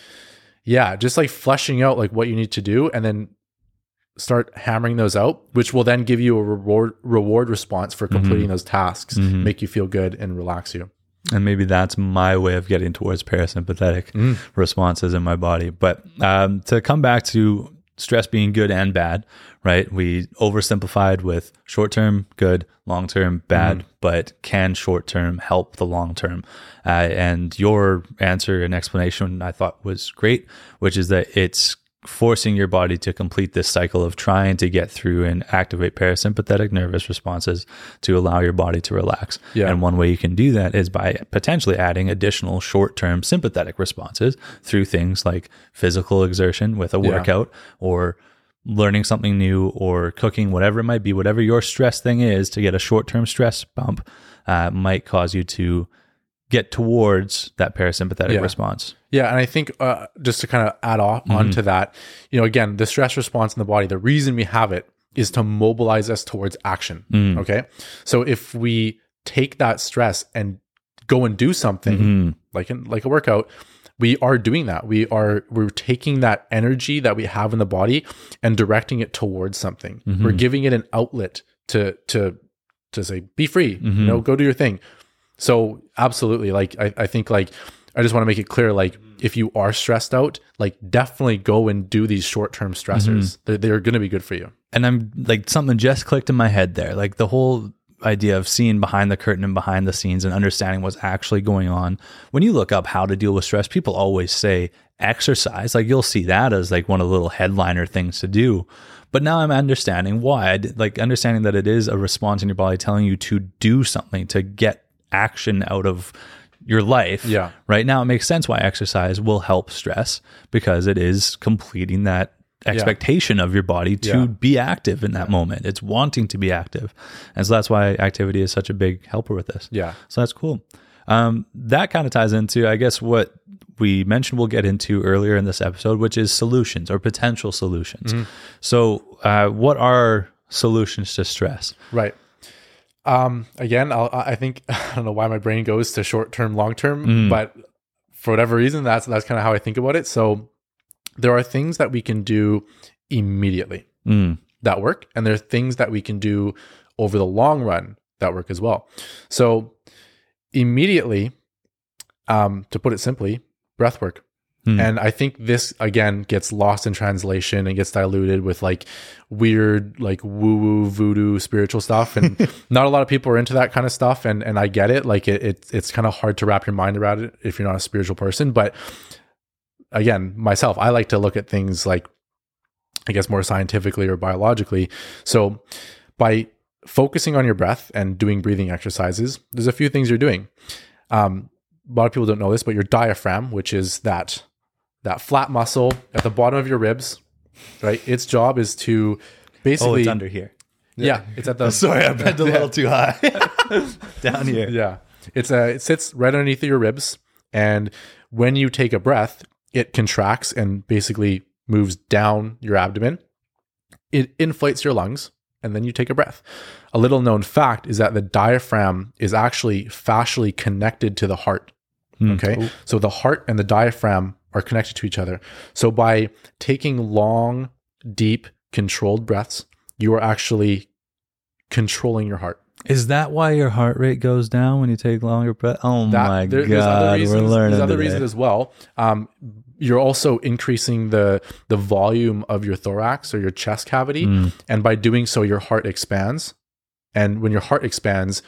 fleshing out like what you need to do, and then start hammering those out, which will then give you a reward response for completing those tasks, make you feel good and relax you. And maybe that's my way of getting towards parasympathetic responses in my body. But to come back to stress being good and bad, right? We oversimplified with short-term good, long-term bad, but can short-term help the long-term? And your answer and explanation I thought was great, which is that it's forcing your body to complete this cycle of trying to get through and activate parasympathetic nervous responses to allow your body to relax. Yeah. And one way you can do that is by potentially adding additional short-term sympathetic responses through things like physical exertion with a workout, or learning something new, or cooking, whatever it might be, whatever your stress thing is, to get a short-term stress bump might cause you to get towards that parasympathetic response. Yeah. And I think just to kind of add on to that, again, the stress response in the body, the reason we have it is to mobilize us towards action. Okay. So if we take that stress and go and do something like a workout, we are doing that. We're taking that energy that we have in the body and directing it towards something. We're giving it an outlet to say, be free, go do your thing. So absolutely. Like, I think like, I just want to make it clear, like if you are stressed out, like definitely go and do these short-term stressors. They're going to be good for you. And I'm like, something just clicked in my head there. Like the whole idea of seeing behind the curtain and behind the scenes and understanding what's actually going on. When you look up how to deal with stress, people always say exercise. Like you'll see that as like one of the little headliner things to do. But now I'm understanding why, like understanding that it is a response in your body telling you to do something, to get action out of your life. Yeah. Right now it makes sense why exercise will help stress, because it is completing that expectation of your body to be active in that moment. It's wanting to be active. And so that's why activity is such a big helper with this. Yeah. So that's cool. That kind of ties into, I guess, what we mentioned we'll get into earlier in this episode, which is solutions or potential solutions. So what are solutions to stress? Right. Again, I think, I don't know why my brain goes to short-term, long-term, but for whatever reason, that's kind of how I think about it. So there are things that we can do immediately that work, and there are things that we can do over the long run that work as well. So immediately, to put it simply, breath work. And I think this, again, gets lost in translation and gets diluted with like weird, like woo-woo, voodoo, spiritual stuff. And not a lot of people are into that kind of stuff. And I get it. Like it's kind of hard to wrap your mind around it if you're not a spiritual person. But again, myself, I like to look at things like, I guess, more scientifically or biologically. So by focusing on your breath and doing breathing exercises, there's a few things you're doing. A lot of people don't know this, but your diaphragm, which is that flat muscle at the bottom of your ribs, right? Its job is to basically... Oh, it's under here. Yeah, it's at the... Sorry, I bent a little too high. Down here. Yeah. It sits right underneath your ribs. And when you take a breath, it contracts and basically moves down your abdomen. It inflates your lungs, and then you take a breath. A little known fact is that the diaphragm is actually fascially connected to the heart. Okay. Ooh. So the heart and the diaphragm are connected to each other. So by taking long, deep, controlled breaths, you are actually controlling your heart. Is that why your heart rate goes down when you take longer breaths? Oh my God. There's other reasons as well. You're also increasing the volume of your thorax or your chest cavity. And by doing so, your heart expands. And when your heart expands,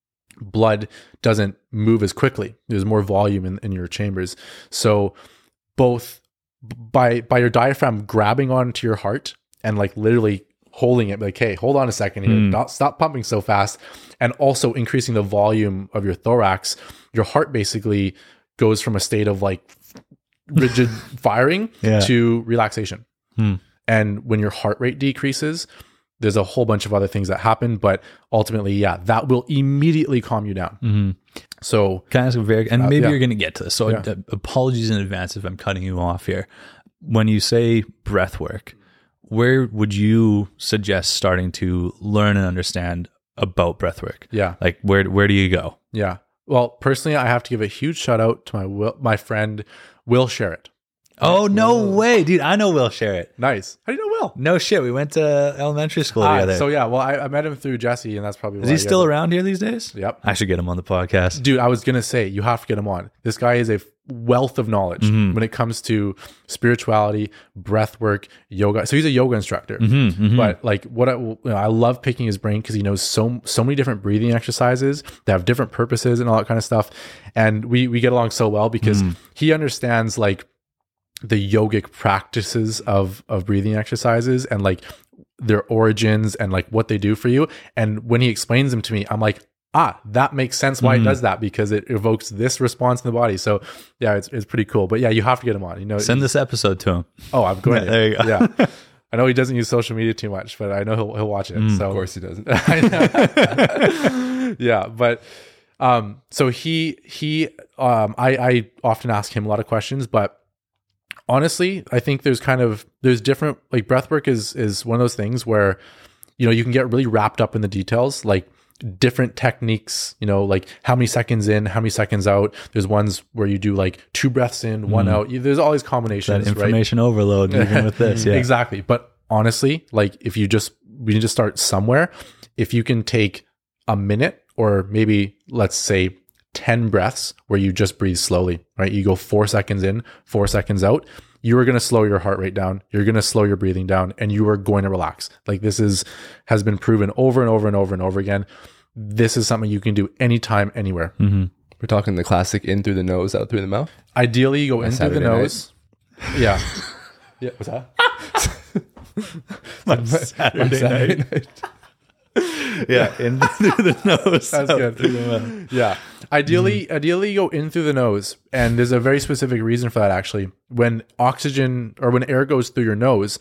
blood doesn't move as quickly. There's more volume in your chambers. So both by your diaphragm grabbing onto your heart and like literally holding it, like, hey, hold on a second here, stop pumping so fast, and also increasing the volume of your thorax, your heart basically goes from a state of like rigid firing to relaxation. And when your heart rate decreases, there's a whole bunch of other things that happen, but ultimately, that will immediately calm you down. So can I ask maybe you're going to get to this. So apologies in advance if I'm cutting you off here. when you say breath work, where would you suggest starting to learn and understand about breath work? Yeah. Like where do you go? Yeah. Well, personally, I have to give a huge shout out to my friend Will Sherritt. Oh, no way, dude. I know Will Sherritt. Nice. How do you know Will? No shit. We went to elementary school together. So yeah, well, I met him through Jesse, and that's probably Is he still around here these days? Yep. I should get him on the podcast. Dude, I was going to say, you have to get him on. This guy is a wealth of knowledge when it comes to spirituality, breath work, yoga. So he's a yoga instructor. But like I love picking his brain because he knows so many different breathing exercises that have different purposes and all that kind of stuff. And we get along so well because he understands like the yogic practices of breathing exercises and like their origins and like what they do for you. And when he explains them to me, I'm like, that makes sense why it does that, because it evokes this response in the body. So yeah, it's pretty cool. But yeah, you have to get him on. You know, send this episode to him. Oh, I'm going to. There you go. Yeah. I know he doesn't use social media too much, but I know he'll watch it. So Of course he doesn't. yeah, but so I often ask him a lot of questions, but honestly, I think there's different, like breath work is one of those things where, you know, you can get really wrapped up in the details, like different techniques, you know, like how many seconds in, how many seconds out. There's ones where you do like 2 breaths in, 1 out. There's all these combinations, That information overload even with this. Yeah. Exactly. But honestly, like we need to start somewhere. If you can take a minute or maybe let's say 10 breaths where you just breathe slowly, right? You go 4 seconds in, 4 seconds out. You are going to slow your heart rate down. You're going to slow your breathing down, and you are going to relax. Like this has been proven over and over and over and over again. This is something you can do anytime, anywhere. We're talking the classic in through the nose, out through the mouth. Ideally, you go in through the Saturday nose. Yeah. Yeah. What's that? Saturday night. Yeah, in through the nose. That's good. Yeah. Ideally, you go in through the nose, and there's a very specific reason for that. Actually, when oxygen or when air goes through your nose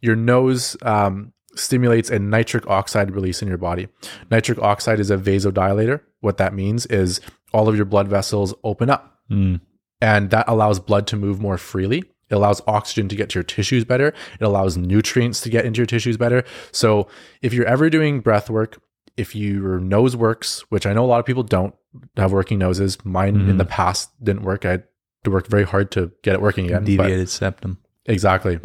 stimulates a nitric oxide release in your body. Nitric oxide is a vasodilator. What that means is all of your blood vessels open up, and that allows blood to move more freely. It allows oxygen to get to your tissues better. It allows nutrients to get into your tissues better. So if you're ever doing breath work, if your nose works, which I know a lot of people don't have working noses. Mine in the past didn't work. I had to work very hard to get it working again. Deviated septum. Exactly.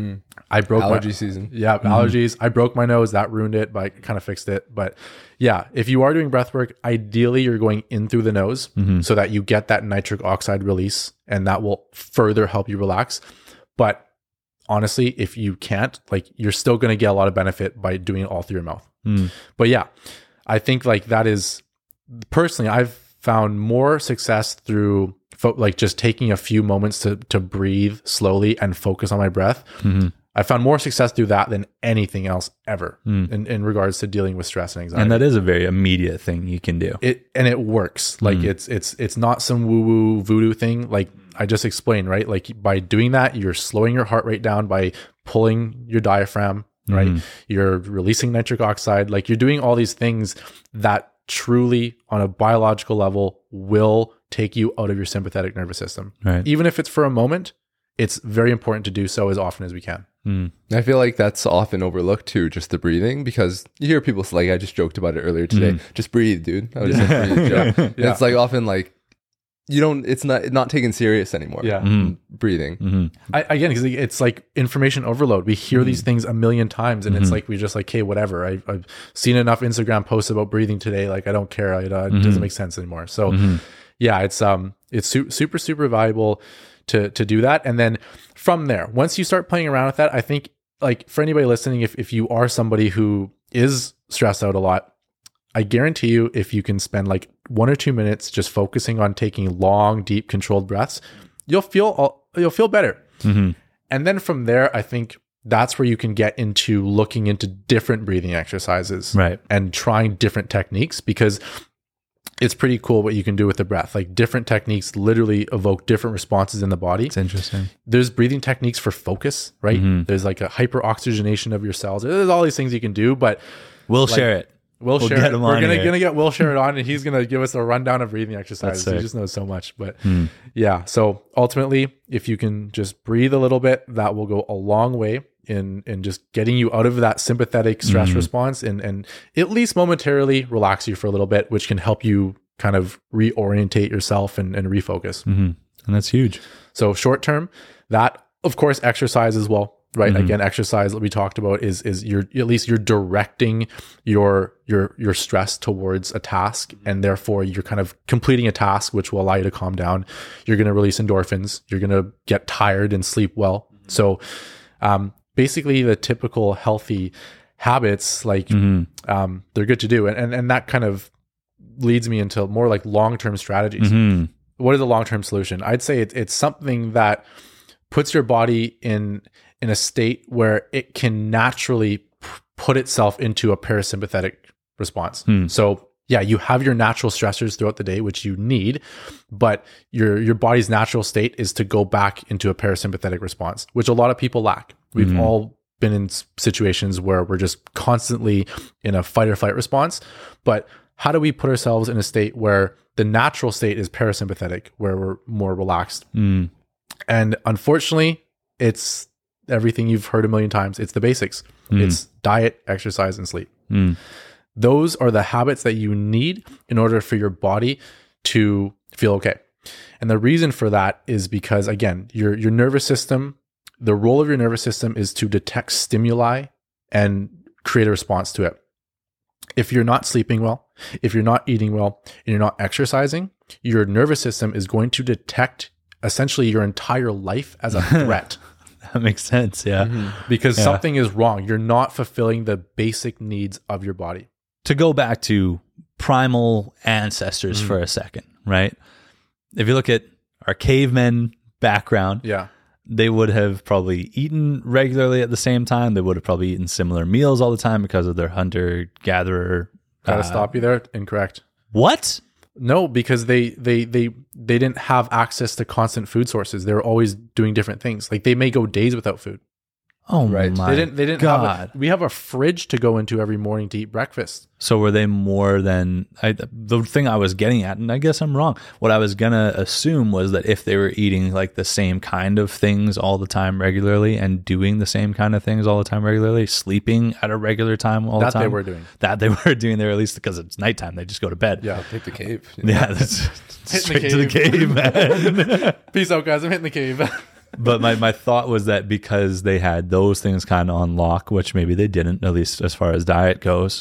I broke Allergy season. Yeah, allergies. I broke my nose. That ruined it, but I kind of fixed it. But yeah, if you are doing breath work, ideally you're going in through the nose so that you get that nitric oxide release, and that will further help you relax. But honestly, if you can't, like you're still going to get a lot of benefit by doing it all through your mouth. But yeah, I think like that is, personally, I've found more success through like just taking a few moments to breathe slowly and focus on my breath. I found more success through that than anything else ever in regards to dealing with stress and anxiety. And that is a very immediate thing you can do. It works. Like it's not some woo-woo voodoo thing. Like I just explained, right? Like by doing that, you're slowing your heart rate down by pulling your diaphragm, right? You're releasing nitric oxide. Like you're doing all these things that truly on a biological level will take you out of your sympathetic nervous system. Right. Even if it's for a moment, it's very important to do so as often as we can. I feel like that's often overlooked too, just the breathing, because you hear people say, like, I just joked about it earlier today. Just breathe, dude. I was just breathe, Joe. And it's like often like it's not taken serious anymore. Yeah. Breathing. Again, because it's like information overload. We hear these things a million times, and it's like we just like, hey, whatever. I've seen enough Instagram posts about breathing today. Like I don't care. It doesn't make sense anymore. So yeah, it's super, super valuable to do that. And then from there, once you start playing around with that, I think like for anybody listening, if you are somebody who is stressed out a lot, I guarantee you, if you can spend like 1 or 2 minutes just focusing on taking long, deep, controlled breaths, you'll feel better. And then from there, I think that's where you can get into looking into different breathing exercises, right? And trying different techniques, because it's pretty cool what you can do with the breath. Like different techniques literally evoke different responses in the body. It's interesting. There's breathing techniques for focus, right? There's like a hyperoxygenation of your cells. There's all these things you can do, but We'll share it. We'll share get it. him We're on gonna here. get Will Sherrod on, and he's gonna give us a rundown of breathing exercises. That's He sick. just knows so much. But yeah, so ultimately, if you can just breathe a little bit, that will go a long way in just getting you out of that sympathetic stress response and at least momentarily relax you for a little bit, which can help you kind of reorientate yourself and refocus. And that's huge. So short term, that of course exercise as well. Right. Again, exercise that we talked about is you're at least you're directing your stress towards a task, and therefore you're kind of completing a task, which will allow you to calm down. You're going to release endorphins. You're going to get tired and sleep well. So, basically, the typical healthy habits, like they're good to do, and that kind of leads me into more like long-term strategies. What is a long-term solution? I'd say it's something that puts your body in a state where it can naturally put itself into a parasympathetic response. So yeah, you have your natural stressors throughout the day, which you need, but your body's natural state is to go back into a parasympathetic response, which a lot of people lack. We've all been in situations where we're just constantly in a fight or flight response, but how do we put ourselves in a state where the natural state is parasympathetic, where we're more relaxed? And unfortunately, it's everything you've heard a million times. It's the basics. It's diet, exercise, and sleep. Those are the habits that you need in order for your body to feel okay. And the reason for that is because, again, your nervous system, the role of your nervous system is to detect stimuli and create a response to it. If you're not sleeping well, if you're not eating well, and you're not exercising, your nervous system is going to detect essentially your entire life as a threat. That makes sense. Yeah. Because something is wrong. You're not fulfilling the basic needs of your body. To go back to primal ancestors for a second, right? If you look at our cavemen background, Yeah. they would have probably eaten regularly at the same time. They would have probably eaten similar meals all the time because of their hunter-gatherer. Gotta stop you there. Incorrect. What? No, because they didn't have access to constant food sources. They were always doing different things. Like they may go days without food. Oh Right. my They didn't God. we have a fridge to go into every morning to eat breakfast. So were they more than the thing I was getting at, and I guess I'm wrong. What I was gonna assume was that if they were eating like the same kind of things all the time regularly and doing the same kind of things all the time regularly, sleeping at a regular time all the That time, they were doing. That they were doing there, at least because it's nighttime. They just go to bed. Yeah. Hit the cave. you know? Yeah, that's straight the to the cave, man. Peace out, guys. I'm hitting the cave. But my thought was that because they had those things kind of on lock, which maybe they didn't, at least as far as diet goes,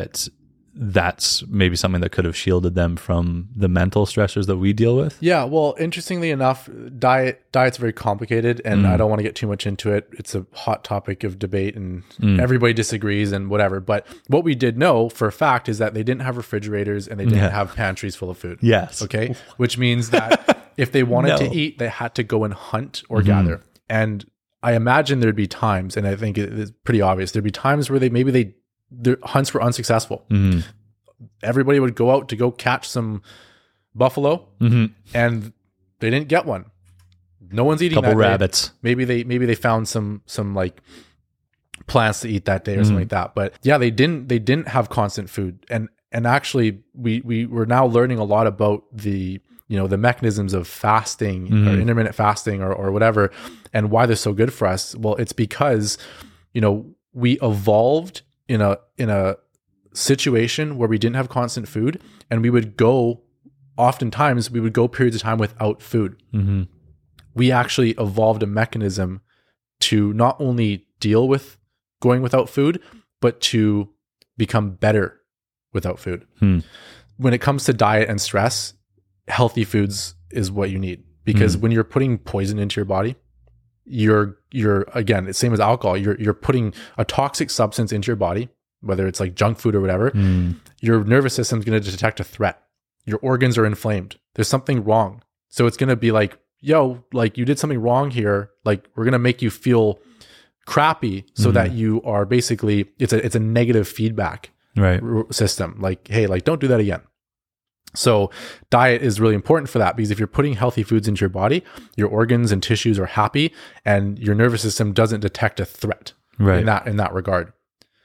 that's maybe something that could have shielded them from the mental stressors that we deal with. Yeah, well, interestingly enough, diet's very complicated, and I don't want to get too much into it. It's a hot topic of debate, and everybody disagrees and whatever. But what we did know for a fact is that they didn't have refrigerators and they didn't have pantries full of food. Yes. Okay, which means that if they wanted to No. eat, they had to go and hunt or gather. And I imagine there'd be times, and I think it's pretty obvious, there'd be times where their hunts were unsuccessful. Everybody would go out to go catch some buffalo, and they didn't get one. No one's eating Couple that day. rabbits. Maybe they found some like plants to eat that day or something like that. But yeah, they didn't have constant food. And actually we were now learning a lot about the mechanisms of fasting or intermittent fasting or whatever, and why they're so good for us. Well, it's because, we evolved in a situation where we didn't have constant food, and oftentimes we would go periods of time without food. We actually evolved a mechanism to not only deal with going without food, but to become better without food. When it comes to diet and stress, healthy foods is what you need, because when you're putting poison into your body, you're again, it's same as alcohol. You're putting a toxic substance into your body, whether it's like junk food or whatever. Your nervous system is going to detect a threat. Your organs are inflamed. There's something wrong. So it's going to be like, yo, like you did something wrong here. Like we're going to make you feel crappy so that you are basically, it's a negative feedback system. Like, hey, like don't do that again. So diet is really important for that, because if you're putting healthy foods into your body, your organs and tissues are happy, and your nervous system doesn't detect a threat in that regard.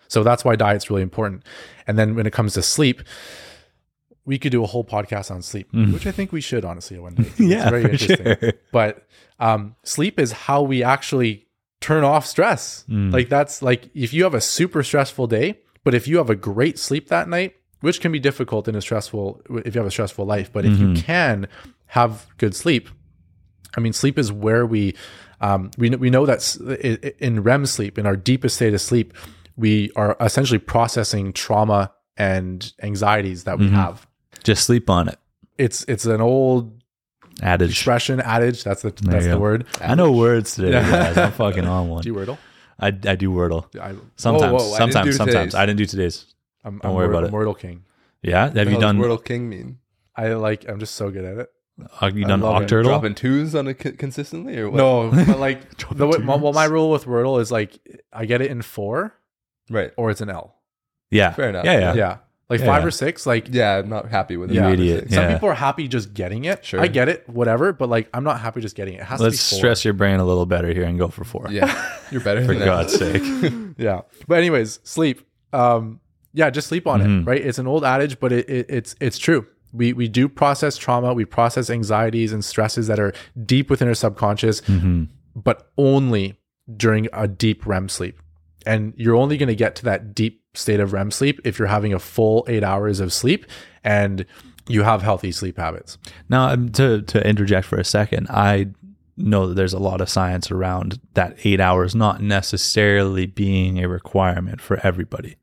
So that's why diet's really important. And then when it comes to sleep, we could do a whole podcast on sleep, which I think we should honestly one day. Yeah, It's very for interesting. sure. But sleep is how we actually turn off stress. Like that's like if you have a super stressful day, but if you have a great sleep that night, which can be difficult in if you have a stressful life, but if you can have good sleep, I mean, sleep is where we know that in REM sleep, in our deepest state of sleep, we are essentially processing trauma and anxieties that we have. Just sleep on it. It's an old Adage. adage. That's the word. I know words today, guys. I'm fucking on one. Do you Wordle? I do Wordle. Sometimes. Whoa, I didn't do Sometimes. today's. I didn't do today's. I'm Don't worry about it. Wordle king. Yeah? Have you What done does Wordle King mean? I'm just so good at it. you done love it. Octurtle? Dropping twos on it consistently or what? No, but like my rule with Wordle is like I get it in 4 Right. or it's an L. Yeah. Fair enough. Yeah. Yeah. Like Yeah, 5 yeah. or 6, like Yeah, I'm not happy with it. You Yeah. idiot. some Yeah. people are happy just getting it. Sure. I get it, whatever, but like I'm not happy just getting it. It has Let's to be 4. stress your brain a little better here and go for 4. Yeah. You're better For than that. God's sake. Yeah. But anyways, sleep. Yeah, just sleep on it, right? It's an old adage, but it's true. We do process trauma, we process anxieties and stresses that are deep within our subconscious, but only during a deep REM sleep. And you're only going to get to that deep state of REM sleep if you're having a full 8 hours of sleep and you have healthy sleep habits. Now, to interject for a second, I know that there's a lot of science around that 8 hours not necessarily being a requirement for everybody.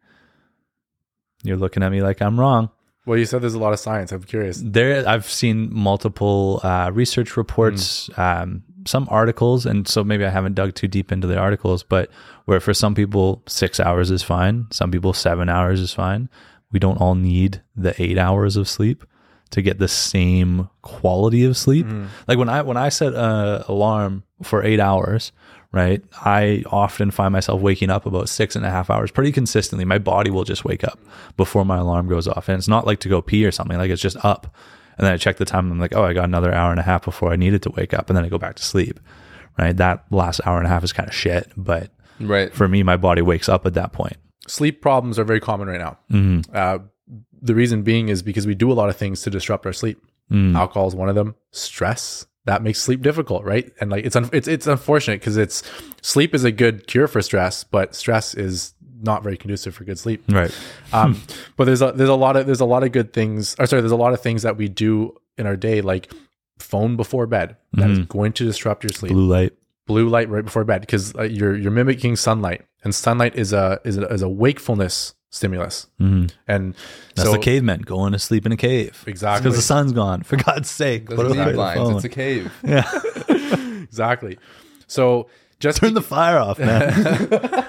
You're looking at me like I'm wrong. Well, you said there's a lot of science. I'm curious. I've seen multiple research reports, some articles, and so maybe I haven't dug too deep into the articles, but where for some people 6 hours is fine, some people 7 hours is fine. We don't all need the 8 hours of sleep to get the same quality of sleep. Like when I set an alarm for 8 hours, right, I often find myself waking up about 6.5 hours pretty consistently. My body will just wake up before my alarm goes off. And it's not like to go pee or something, like it's just up. And then I check the time and I'm like, oh, I got another hour and a half before I needed to wake up. And then I go back to sleep, right? That last hour and a half is kind of shit. But Right. for me, my body wakes up at that point. Sleep problems are very common right now. The reason being is because we do a lot of things to disrupt our sleep. Alcohol is one of them. Stress, that makes sleep difficult, right? And like it's unfortunate because sleep is a good cure for stress, but stress is not very conducive for good sleep. Right. But there's a lot of good things. Or sorry, there's a lot of things that we do in our day, like phone before bed, that is going to disrupt your sleep. Blue light right before bed, because you're mimicking sunlight, and sunlight is a wakefulness stimulus. And That's the cavemen going to sleep in a cave. Exactly. Because the sun's gone. For God's sake. Doesn't put it need on blinds. phone. It's a cave. Yeah. Exactly. So just Turn the fire off, man.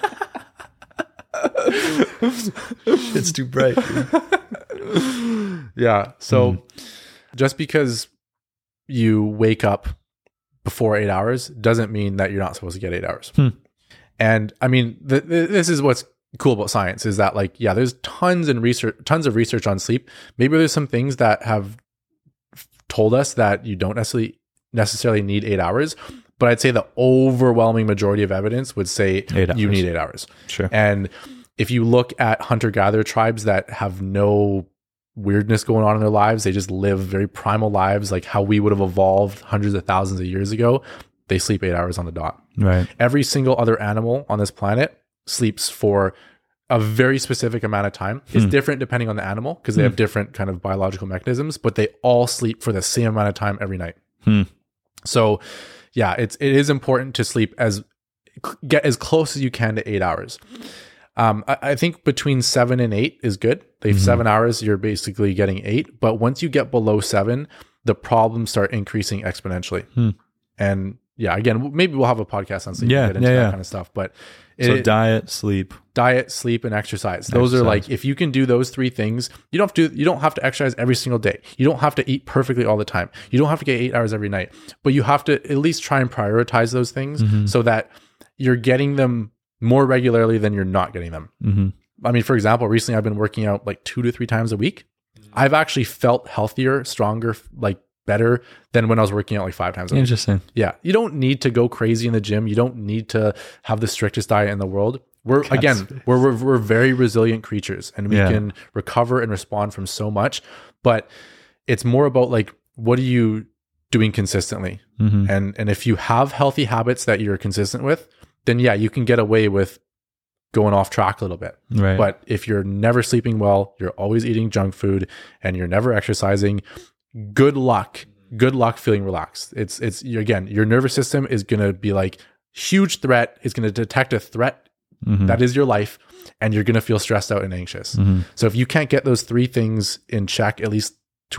It's too bright. Dude. yeah. So just because you wake up before 8 hours doesn't mean that you're not supposed to get 8 hours. And I mean, this is what's cool about science, is that like, yeah, there's tons of research on sleep. Maybe there's some things that have told us that you don't necessarily need 8 hours, but I'd say the overwhelming majority of evidence would say you need 8 hours. Sure. And if you look at hunter-gatherer tribes that have no weirdness going on in their lives, they just live very primal lives, like how we would have evolved hundreds of thousands of years ago, they sleep 8 hours on the dot. Right. Every single other animal on this planet sleeps for a very specific amount of time. It's different depending on the animal because they have different kind of biological mechanisms, but they all sleep for the same amount of time every night. So yeah, it is important to get as close as you can to 8 hours. I think between 7 and 8 is good. Like 7 hours, you're basically getting 8. But once you get below 7, the problems start increasing exponentially. And yeah, again, maybe we'll have a podcast on sleep and get into that kind of stuff. But so diet, sleep, and exercise. Those are like, if you can do those 3 things, you don't have to exercise every single day. You don't have to eat perfectly all the time. You don't have to get 8 hours every night. But you have to at least try and prioritize those things so that you're getting them more regularly than you're not getting them. I mean, for example, recently I've been working out like 2 to 3 times a week. I've actually felt healthier, stronger, like better than when I was working out like 5 times a week. Interesting. Yeah. You don't need to go crazy in the gym. You don't need to have the strictest diet in the world. we're very resilient creatures, and we can recover and respond from so much, but it's more about like, what are you doing consistently? And if you have healthy habits that you're consistent with, then you can get away with going off track a little bit. Right. But if you're never sleeping well, you're always eating junk food, and you're never exercising, good luck feeling relaxed. It's again, your nervous system is going to be like, huge threat. It's going to detect a threat that is your life, and you're going to feel stressed out and anxious. So if you can't get those three things in check, at least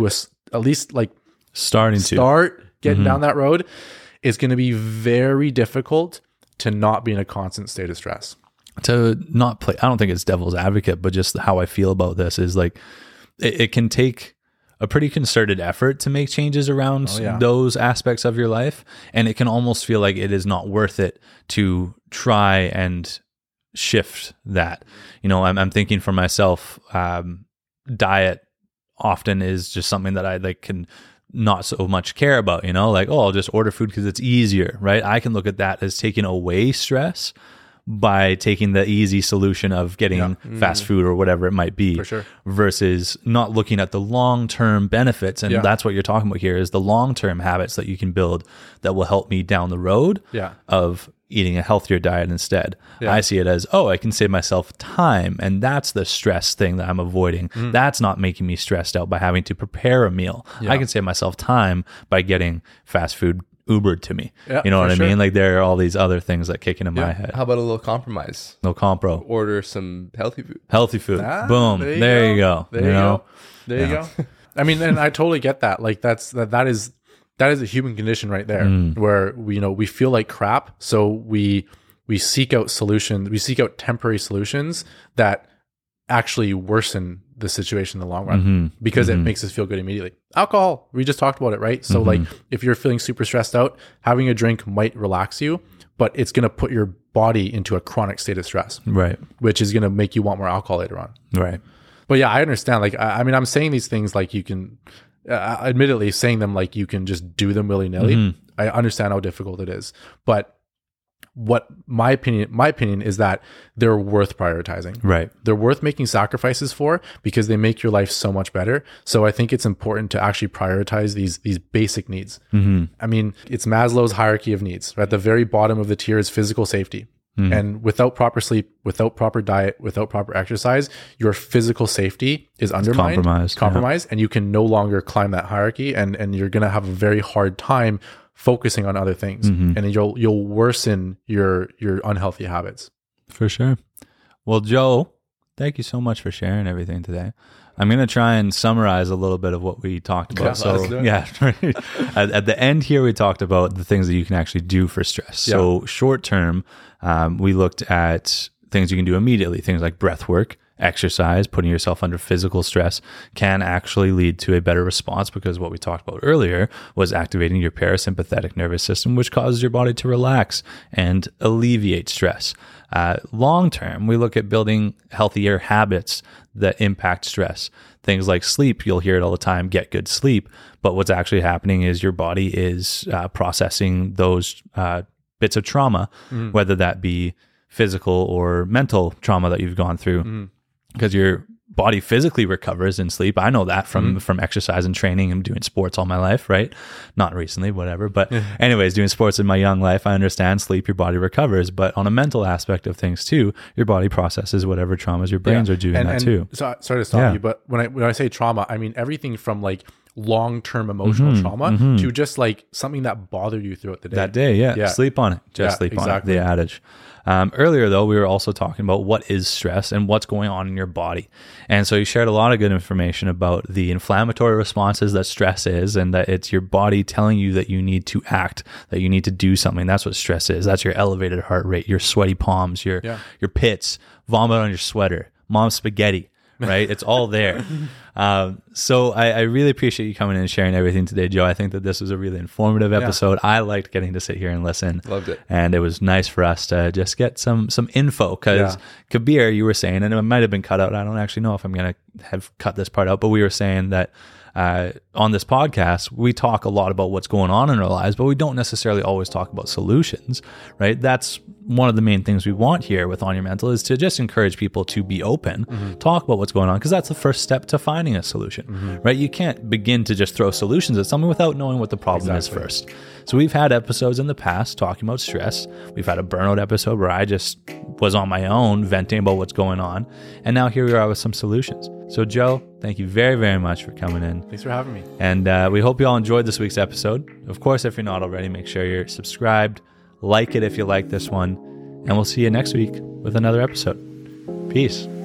like start getting down that road, it's going to be very difficult to not be in a constant state of stress. To not play, I don't think it's devil's advocate, but just how I feel about this is like, it can take a pretty concerted effort to make changes around those aspects of your life. And it can almost feel like it is not worth it to try and shift that. You know, I'm thinking for myself, diet often is just something that I like can not so much care about, you know, like, oh, I'll just order food because it's easier, right? I can look at that as taking away stress by taking the easy solution of getting fast food or whatever it might be, for sure, versus not looking at the long-term benefits. And that's what you're talking about here, is the long-term habits that you can build that will help me down the road of eating a healthier diet instead. I see it as, I can save myself time. And that's the stress thing that I'm avoiding. That's not making me stressed out by having to prepare a meal. I can save myself time by getting fast food Ubered to me. You know what I mean? Like, there are all these other things that kick into my head. How about a little compromise? No compro. Order some healthy food. Boom. There you go. There you go. I mean, and I totally get that. Like, that is a human condition right there, where we feel like crap, so we seek out solutions. We seek out temporary solutions that actually worsen the situation in the long run, because it makes us feel good immediately. Alcohol, we just talked about it, right? So like, if you're feeling super stressed out, having a drink might relax you, but it's going to put your body into a chronic state of stress, right? Which is going to make you want more alcohol later on, right? But I understand. Like, I mean, I'm saying these things like you can, admittedly saying them like you can just do them willy-nilly. I understand how difficult it is, but what my opinion is that they're worth prioritizing. Right. They're worth making sacrifices for, because they make your life so much better. So I think it's important to actually prioritize these basic needs. I mean, it's Maslow's hierarchy of needs. At the very bottom of the tier is physical safety. And without proper sleep, without proper diet, without proper exercise, your physical safety is undermined, compromised, and you can no longer climb that hierarchy, and you're going to have a very hard time focusing on other things, and you'll worsen your unhealthy habits. For sure. Well, Joe, thank you so much for sharing everything today. I'm going to try and summarize a little bit of what we talked about. At the end here, we talked about the things that you can actually do for stress. So short term, we looked at things you can do immediately, things like breath work. Exercise, putting yourself under physical stress, can actually lead to a better response, because what we talked about earlier was activating your parasympathetic nervous system, which causes your body to relax and alleviate stress. Long term, we look at building healthier habits that impact stress. Things like sleep, you'll hear it all the time, get good sleep. But what's actually happening is your body is processing those bits of trauma, whether that be physical or mental trauma that you've gone through. Because your body physically recovers in sleep. I know that from exercise and training and doing sports all my life, right? Not recently, whatever. But anyways, doing sports in my young life, I understand sleep, your body recovers. But on a mental aspect of things too, your body processes whatever traumas your brains are doing that too. So, sorry to stop you, but when I say trauma, I mean everything from like long-term emotional trauma to just like something that bothered you throughout the day. That day, sleep on it. Sleep on it, the adage. Earlier, though, we were also talking about what is stress and what's going on in your body. And so you shared a lot of good information about the inflammatory responses that stress is, and that it's your body telling you that you need to act, that you need to do something. That's what stress is. That's your elevated heart rate, your sweaty palms, your pits, vomit on your sweater, mom's spaghetti. Right? It's all there. So I really appreciate you coming in and sharing everything today, Joe. I think that this was a really informative episode. I liked getting to sit here and listen. Loved it. And it was nice for us to just get some info, because Kabir, you were saying, and it might have been cut out. I don't actually know if I'm going to have cut this part out, but we were saying that on this podcast, we talk a lot about what's going on in our lives, but we don't necessarily always talk about solutions, right? That's one of the main things we want here with On Your Mental is to just encourage people to be open, talk about what's going on, because that's the first step to finding a solution, right? You can't begin to just throw solutions at something without knowing what the problem is first. So we've had episodes in the past talking about stress. We've had a burnout episode where I just was on my own venting about what's going on. And now here we are with some solutions. So Joe, thank you very, very much for coming in. Thanks for having me. And we hope you all enjoyed this week's episode. Of course, if you're not already, make sure you're subscribed. Like it if you like this one. And we'll see you next week with another episode. Peace.